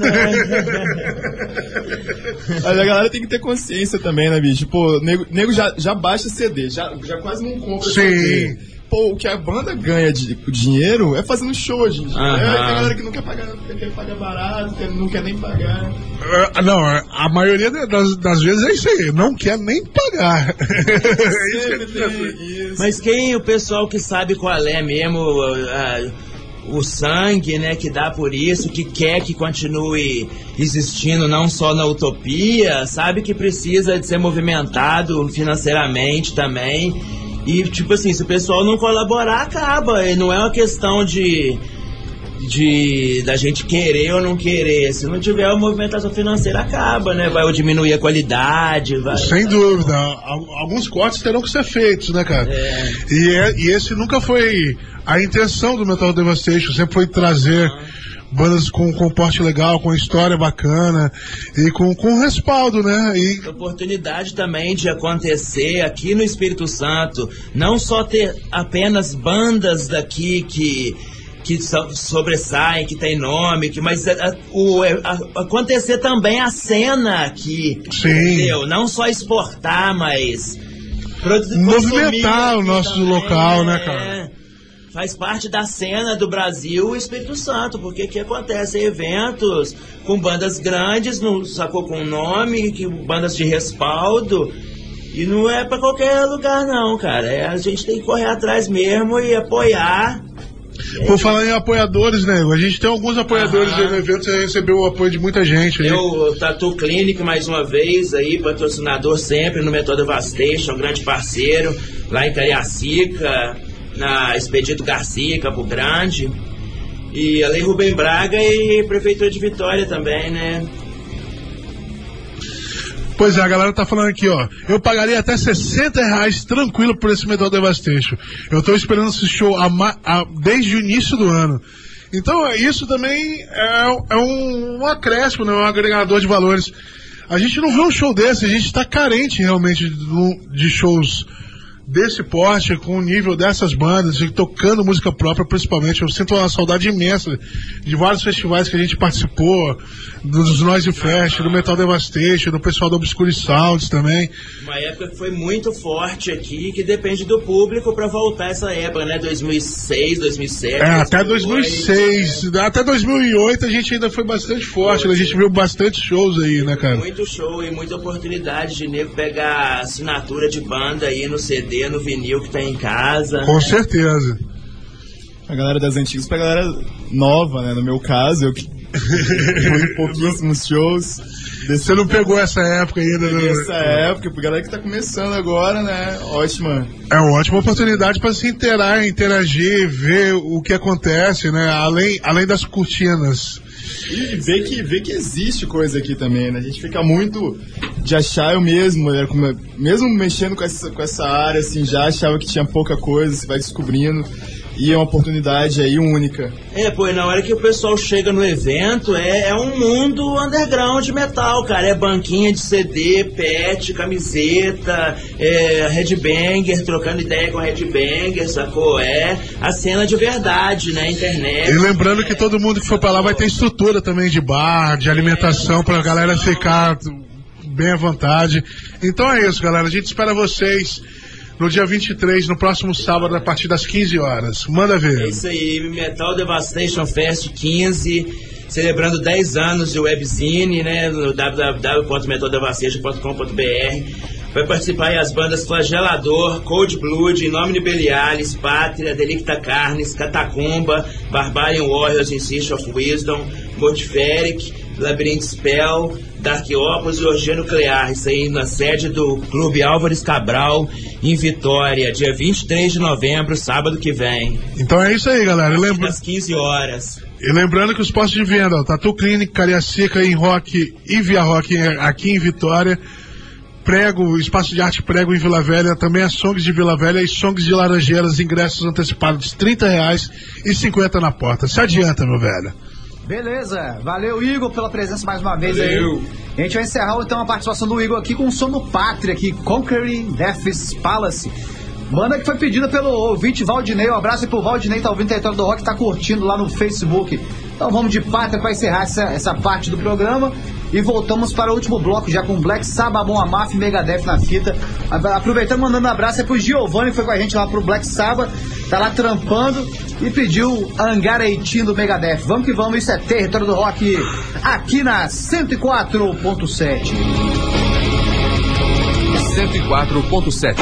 Mas a galera tem que ter consciência também, né, bicho? Pô, nego, nego já, já baixa C D, já, já quase não compra Sim. C D. Pô, o que a banda ganha de dinheiro é fazendo show, gente. Uhum. É, tem galera que não quer pagar, não quer pagar barato, não quer nem pagar. Uh, não, a maioria das, das vezes é isso aí, não quer nem pagar. É isso que ele tem. Mas quem, o pessoal que sabe qual é mesmo, uh, o sangue, né, que dá por isso, que quer que continue existindo não só na utopia, sabe que precisa de ser movimentado financeiramente também. E, tipo assim, se o pessoal não colaborar, acaba. E não é uma questão de, de da gente querer ou não querer. Se não tiver uma movimentação financeira, acaba, né? Vai diminuir a qualidade. Vai, Sem vai, dúvida. Alguns cortes terão que ser feitos, né, cara? É. E, é, e esse nunca foi a intenção do Metal Devastation. Sempre foi trazer... Ah. bandas com, com porte legal, com história bacana e com, com respaldo, né? E... oportunidade também de acontecer aqui no Espírito Santo, não só ter apenas bandas daqui que, que so, sobressaem, que tem nome, que, mas a, a, o, a, acontecer também a cena aqui, Sim. entendeu? Não só exportar, mas movimentar o nosso também, local, né, é... cara? Faz parte da cena do Brasil e Espírito Santo, porque que acontecem eventos com bandas grandes, no, sacou, com nome, que, bandas de respaldo, e não é pra qualquer lugar não, cara. É, a gente tem que correr atrás mesmo e apoiar. Por falar em apoiadores, né? A gente tem alguns apoiadores aí no evento, você recebeu o apoio de muita gente. Tem o Tattoo Clinic, mais uma vez, aí, patrocinador sempre no Metal Devastation, um grande parceiro, lá em Cariacica, na Expedito Garcia, Campo Grande, e além Rubem Braga e Prefeitura de Vitória também, né? Pois é, a galera tá falando aqui, ó, eu pagaria até sessenta reais tranquilo por esse Metal Devastation. Eu tô esperando esse show a, a, desde o início do ano. Então isso também é, é um, um acréscimo, né? Um agregador de valores. A gente não vê um show desse, a gente tá carente realmente de, de shows desse porte, com o nível dessas bandas, e tocando música própria principalmente. Eu sinto uma saudade imensa de vários festivais que a gente participou, dos Noise Fest, do Metal Devastation, do pessoal do Obscure Sounds também. Uma época que foi muito forte aqui, que depende do público para voltar essa época, né? dois mil e seis, dois mil e sete. É, até dois mil e seis, é. Até dois mil e oito a gente ainda foi bastante forte, né? A gente viu bastante shows aí, né, cara? Muito show e muita oportunidade de nego pegar assinatura de banda aí no C D, no vinil que tá em casa. Com certeza. A galera das antigas pra galera nova, né? No meu caso, eu fui em pouquíssimos shows. Desse... Você não pegou essa época ainda, né? Essa época, pra galera que tá começando agora, né? Ótima. É uma ótima oportunidade para se interar, interagir, ver o que acontece, né? Além, além das cortinas. E ver que, ver que existe coisa aqui também, né? A gente fica muito de achar eu mesmo, né? Mesmo mexendo com essa, com essa área, assim, já achava que tinha pouca coisa, você vai descobrindo. E é uma oportunidade aí única. É, pô, e na hora que o pessoal chega no evento, é, é um mundo underground de metal, cara. É banquinha de C D, pet, camiseta, é headbanger, trocando ideia com headbanger, sacou? É a cena de verdade, né? Internet. E lembrando que todo mundo que for pra lá vai ter estrutura também de bar, de alimentação, pra galera ficar bem à vontade. Então é isso, galera. A gente espera vocês no dia vinte e três, no próximo sábado, a partir das quinze horas. Manda ver. É isso aí, Metal Devastation Fest quinze, celebrando dez anos de webzine, né? No w w w ponto metal devastation ponto com ponto b r. Vai participar aí as bandas Flagelador, Cold Blood, In Nomine Belialis, Pátria, Delicta Carnes, Catacumba, Barbarian Warriors, Insist of Wisdom, Mortiferic, Labyrinth Spell, Dark Opus e Orgia Nuclear. Isso aí na sede do Clube Álvares Cabral, em Vitória, dia vinte e três de novembro, sábado que vem. Então é isso aí, galera. Lembra... às quinze horas. E lembrando que os postos de venda, ó, Tatu Clinic, Cariacica, em Rock e Via Rock aqui em Vitória. Prego, espaço de arte prego em Vila Velha, também as Songs de Vila Velha e Songs de Laranjeiras, ingressos antecipados de trinta reais e cinquenta na porta. Se adianta, meu velho. Beleza, valeu Igor pela presença mais uma vez. Valeu. Aí. A gente vai encerrar então a participação do Igor aqui com o som do Pátria aqui, Conquering Death's Palace. Banda que foi pedida pelo ouvinte Valdinei. Um abraço aí pro Valdinei, tá ouvindo o Território do Rock, tá curtindo lá no Facebook. Então vamos de Pátria para encerrar essa, essa parte do programa. E voltamos para o último bloco já com Black Sabbath, Amon Amarth e Megadeth na fita. Aproveitando, mandando um abraço é pro Giovanni, que foi com a gente lá pro Black Sabbath, tá lá trampando e pediu Hangar eighteen do Megadeth. Vamos que vamos, isso é Território do Rock aqui na cento e quatro ponto sete. cento e quatro ponto sete.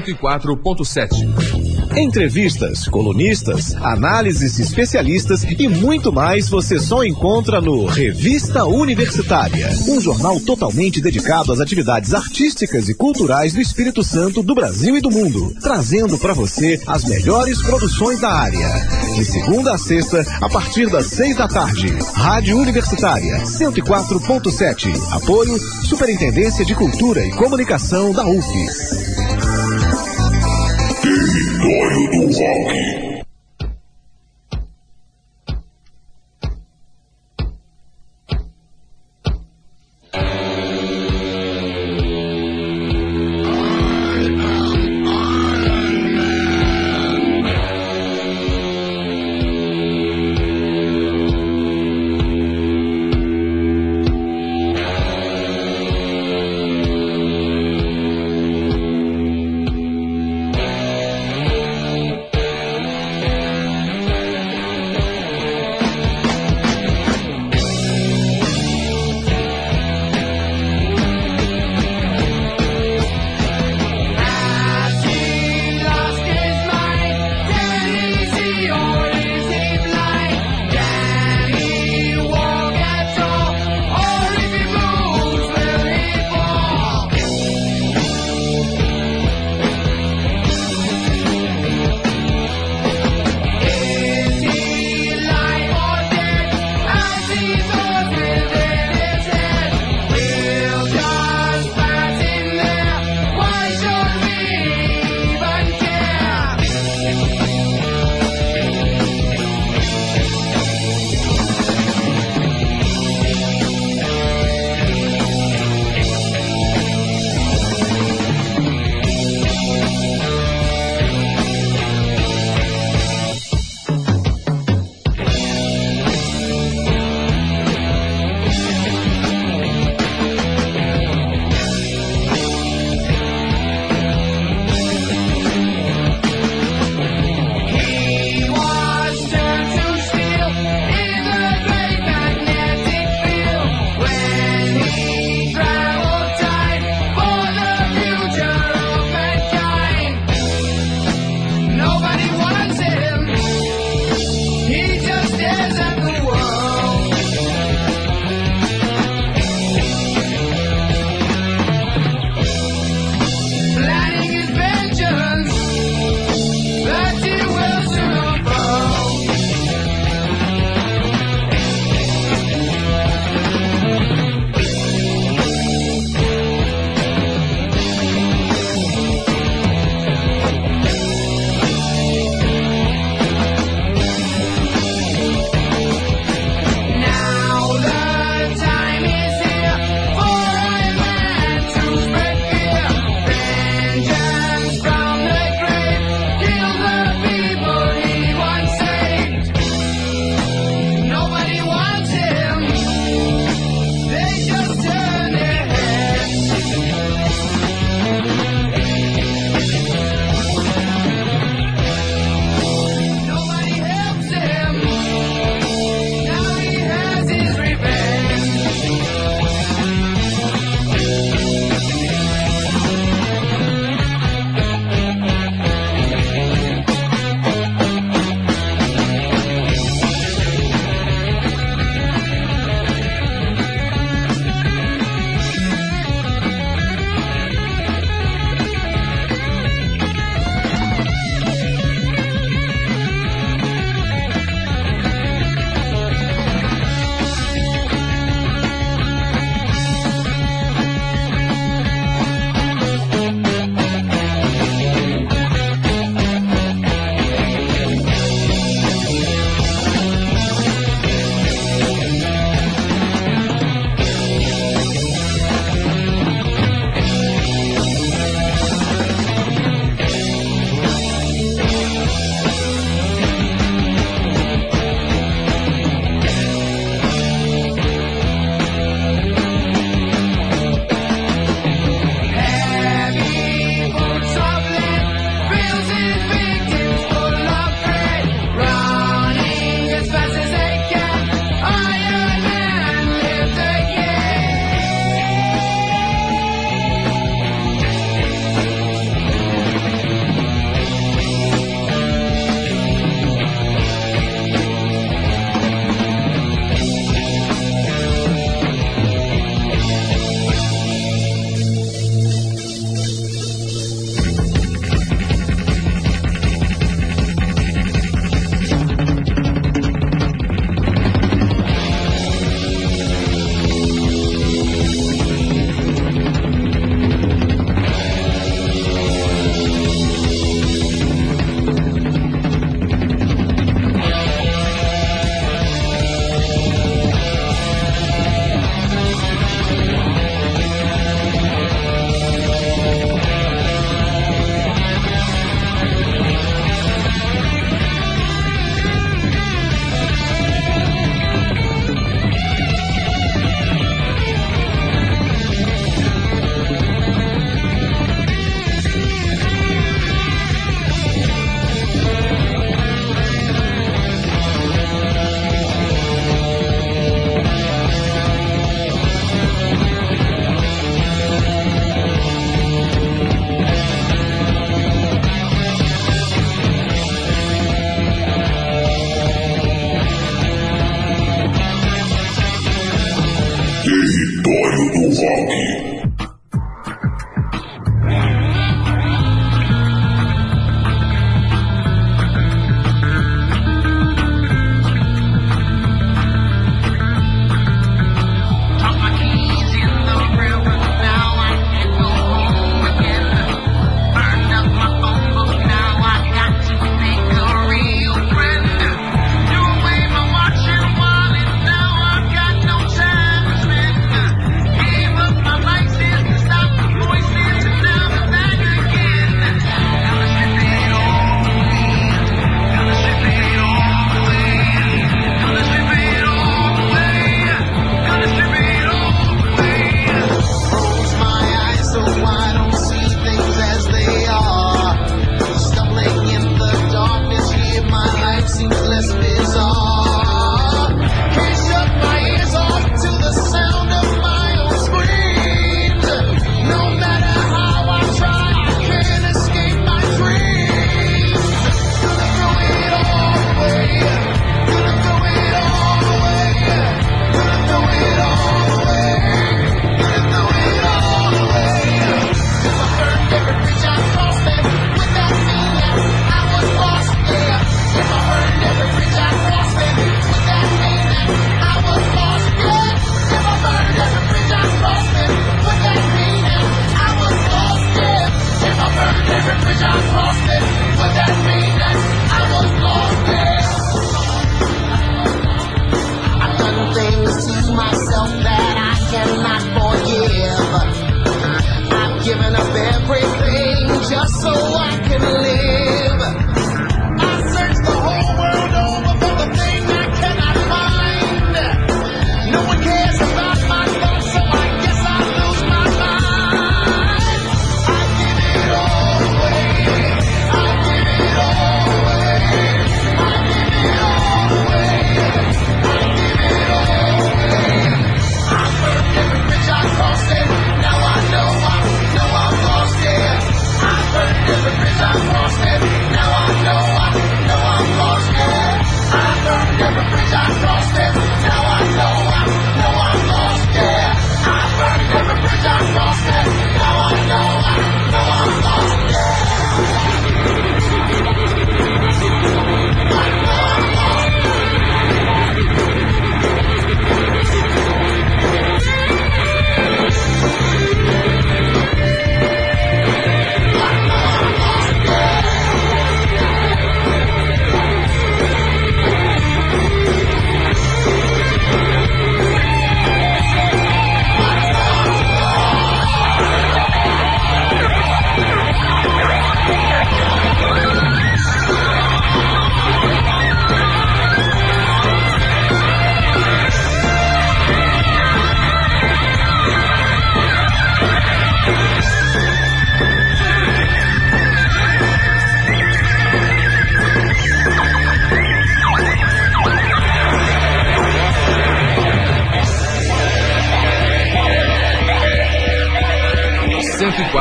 cento e quatro ponto sete. Entrevistas, colunistas, análises especialistas e muito mais você só encontra no Revista Universitária, um jornal totalmente dedicado às atividades artísticas e culturais do Espírito Santo, do Brasil e do mundo, trazendo para você as melhores produções da área. De segunda a sexta, a partir das seis da tarde. Rádio Universitária, cento e quatro ponto sete. Apoio Superintendência de Cultura e Comunicação da U F S. Território do Rock.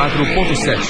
quatro ponto sete.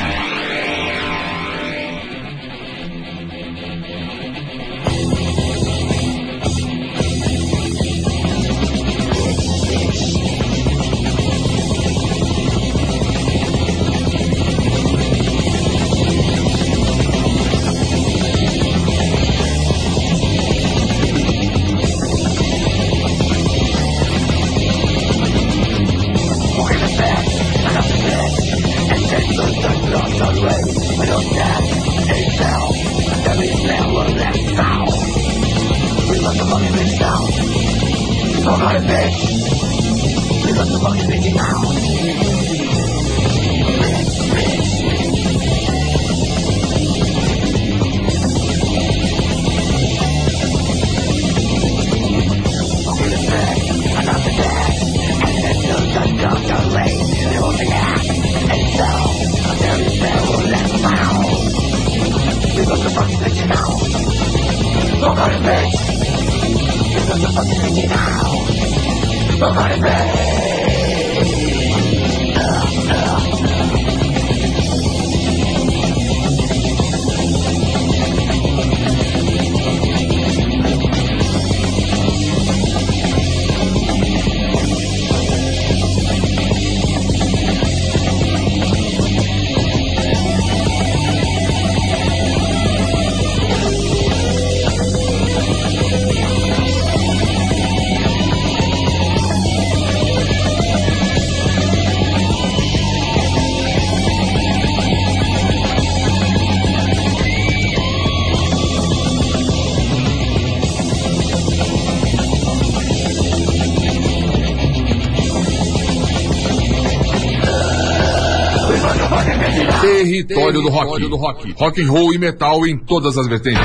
Território do rock. do rock. Rock and roll e metal em todas as vertentes.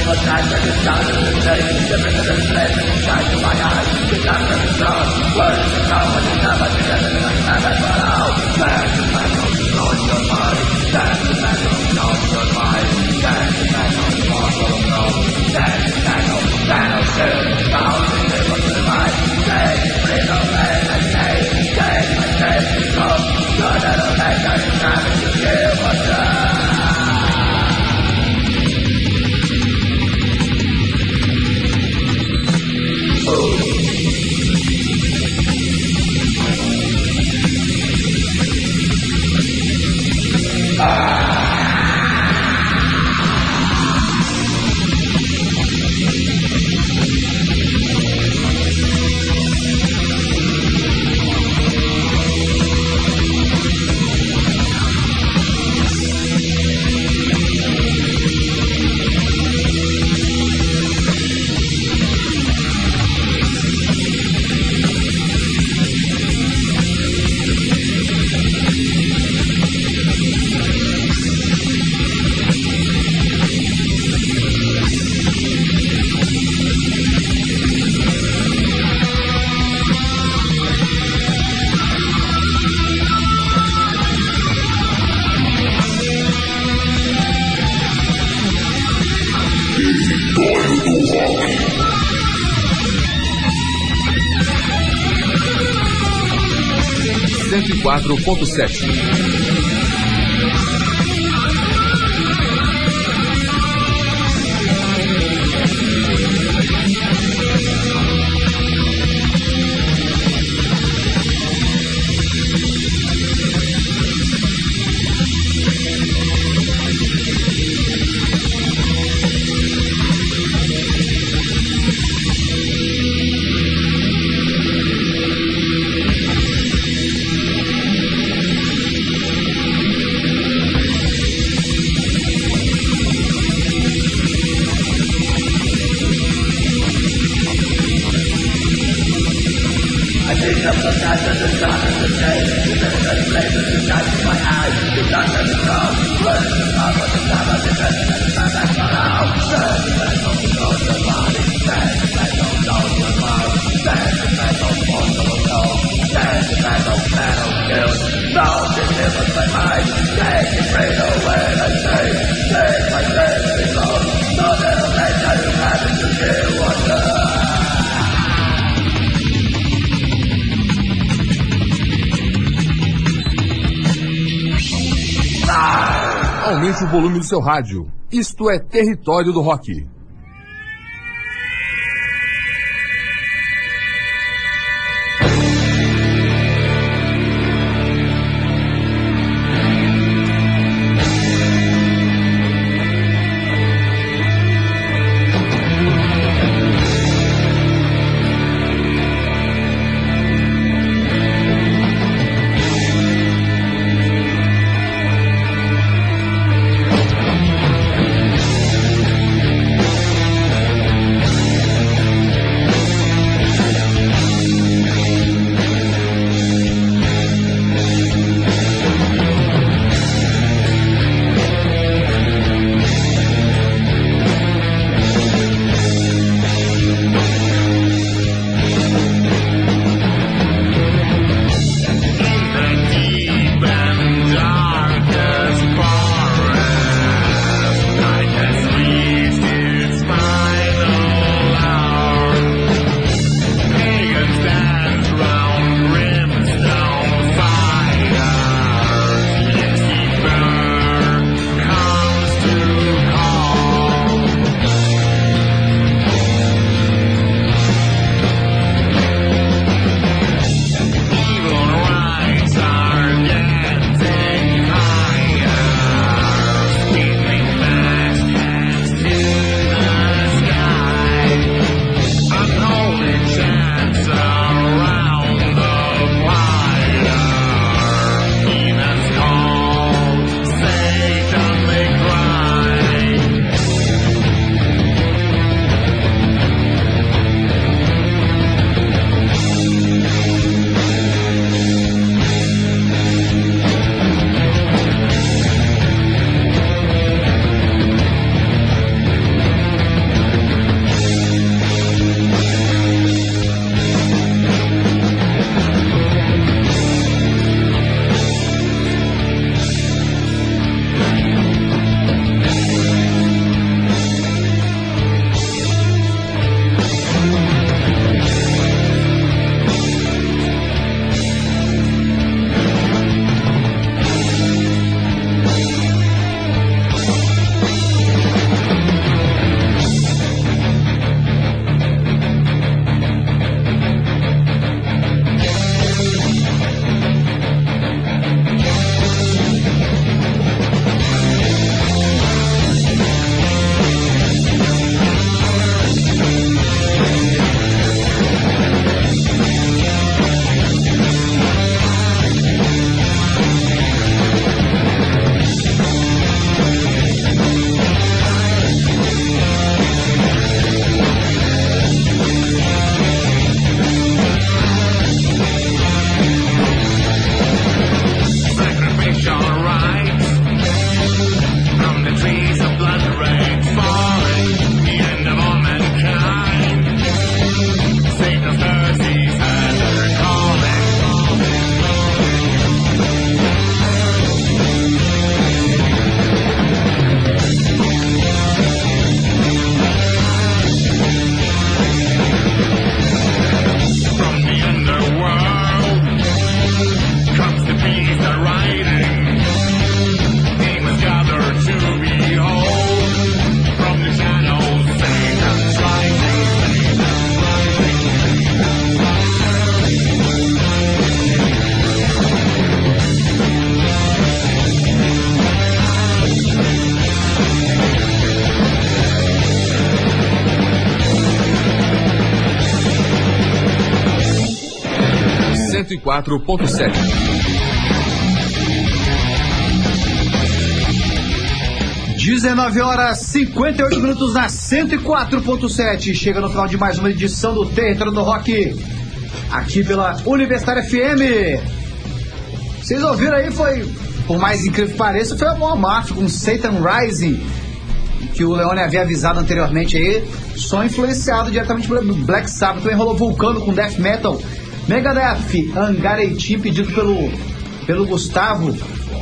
cento e quatro ponto sete. Aumente o volume do seu rádio. Isto é Território do Rock. cento e quatro ponto sete. dezenove horas e cinquenta e oito minutos na cento e quatro ponto sete. Chega no final de mais uma edição do Território do Rock, aqui pela Universitária F M. Vocês ouviram aí, foi, por mais incrível que pareça, foi a maior máfia com Satan Rising, que o Leone havia avisado anteriormente aí, só influenciado diretamente pelo Black Sabbath. Também rolou Vulcano com Death Metal, Megadeth, Angareitim, pedido pelo, pelo Gustavo.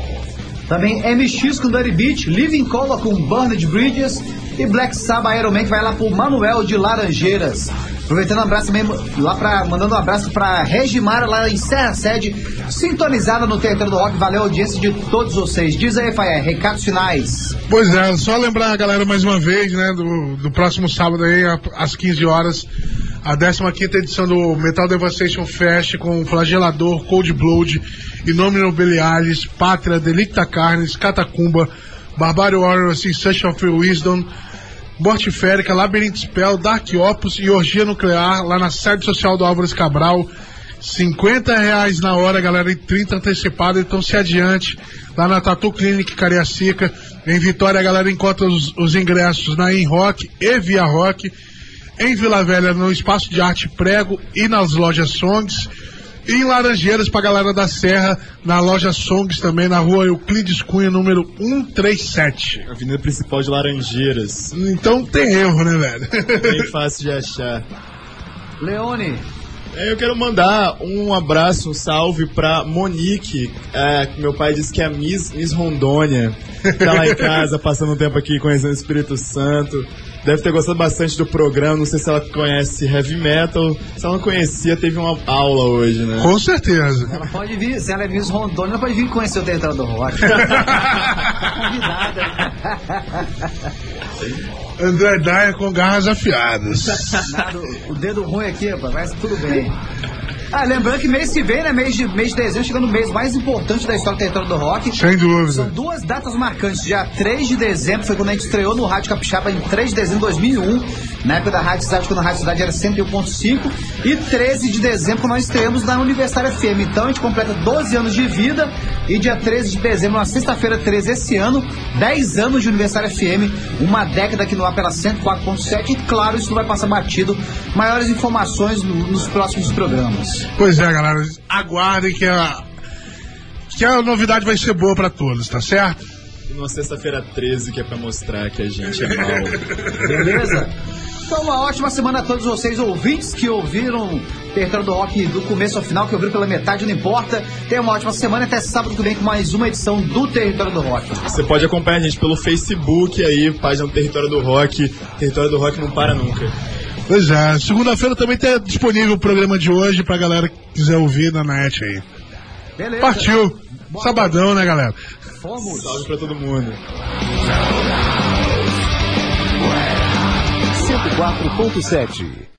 Também M X com Dirty Beat, Living Colour com Burned Bridges e Black Sabbath Iron Man, que vai lá pro Manuel de Laranjeiras. Aproveitando um abraço também, lá pra, mandando um abraço pra Regimara, lá em Serra Sede, sintonizada no Território do Rock. Valeu a audiência de todos vocês. Diz aí, Faé, recados finais. Pois é, só lembrar a galera mais uma vez, né, do, do próximo sábado aí, às quinze horas, a décima quinta edição do Metal Devastation Fest com Flagelador, Cold Blood, Innomine Belialis, Pátria, Delicta Carnes, Catacumba, Barbário Warriors, In Search of Wisdom, Mortiférica, Labyrinth Spell, Dark Opus e Orgia Nuclear, lá na sede social do Álvares Cabral. cinquenta reais na hora, galera, e trinta antecipado, então se adiante, lá na Tatu Clinic Cariacica. Em Vitória, a galera encontra os, os ingressos na InRock e Via Rock. Em Vila Velha, no Espaço de Arte Prego e nas lojas Songs. E em Laranjeiras, pra galera da Serra, na loja Songs também, na rua Euclides Cunha, número cento e trinta e sete. Avenida principal de Laranjeiras. Então tem erro, né, velho? Bem fácil de achar. Leone. Eu quero mandar um abraço, um salve pra Monique, é, que meu pai disse que é a Miss, Miss Rondônia. Tá lá em casa, passando um tempo aqui conhecendo o Espírito Santo. Deve ter gostado bastante do programa, não sei se ela conhece heavy metal. Se ela não conhecia, teve uma aula hoje, né? Com certeza. Ela pode vir, se ela é Miss Rondônia, ela pode vir conhecer o Território do Rock. Convidada. André Dyer com garras afiadas. Nada, o dedo ruim aqui, rapaz, mas tudo bem. Ah, lembrando que mês que vem, né, mês de, mês de dezembro, chegando o mês mais importante da história do Território do Rock. Sem dúvida. São duas datas marcantes. Dia três de dezembro foi quando a gente estreou no Rádio Capixaba, em três de dezembro de dois mil e um. Na época da Rádio Cidade, quando a Rádio Cidade era cento e um ponto cinco. E treze de dezembro, quando nós estreamos na Universitária F M. Então a gente completa doze anos de vida. E dia treze de dezembro, na sexta-feira treze esse ano, dez anos de Universitária F M. Uma década aqui no ar pela cento e quatro ponto sete. E claro, isso não vai passar batido. Maiores informações no, nos próximos programas. Pois é, galera. Aguardem que a, que a novidade vai ser boa pra todos, tá certo? E numa sexta-feira treze, que é pra mostrar que a gente é mal. Beleza? Então, uma ótima semana a todos vocês, ouvintes que ouviram Território do Rock do começo ao final, que ouviram pela metade, não importa. Tenha uma ótima semana, até sábado que vem com mais uma edição do Território do Rock. Você pode acompanhar a gente pelo Facebook aí, página do Território do Rock. Território do Rock não para nunca. Pois é, segunda-feira também tá disponível o programa de hoje pra galera que quiser ouvir na net aí. Beleza. Partiu. Boa Sabadão, noite. né, galera? Fomos. Salve pra todo mundo. cento e quatro ponto sete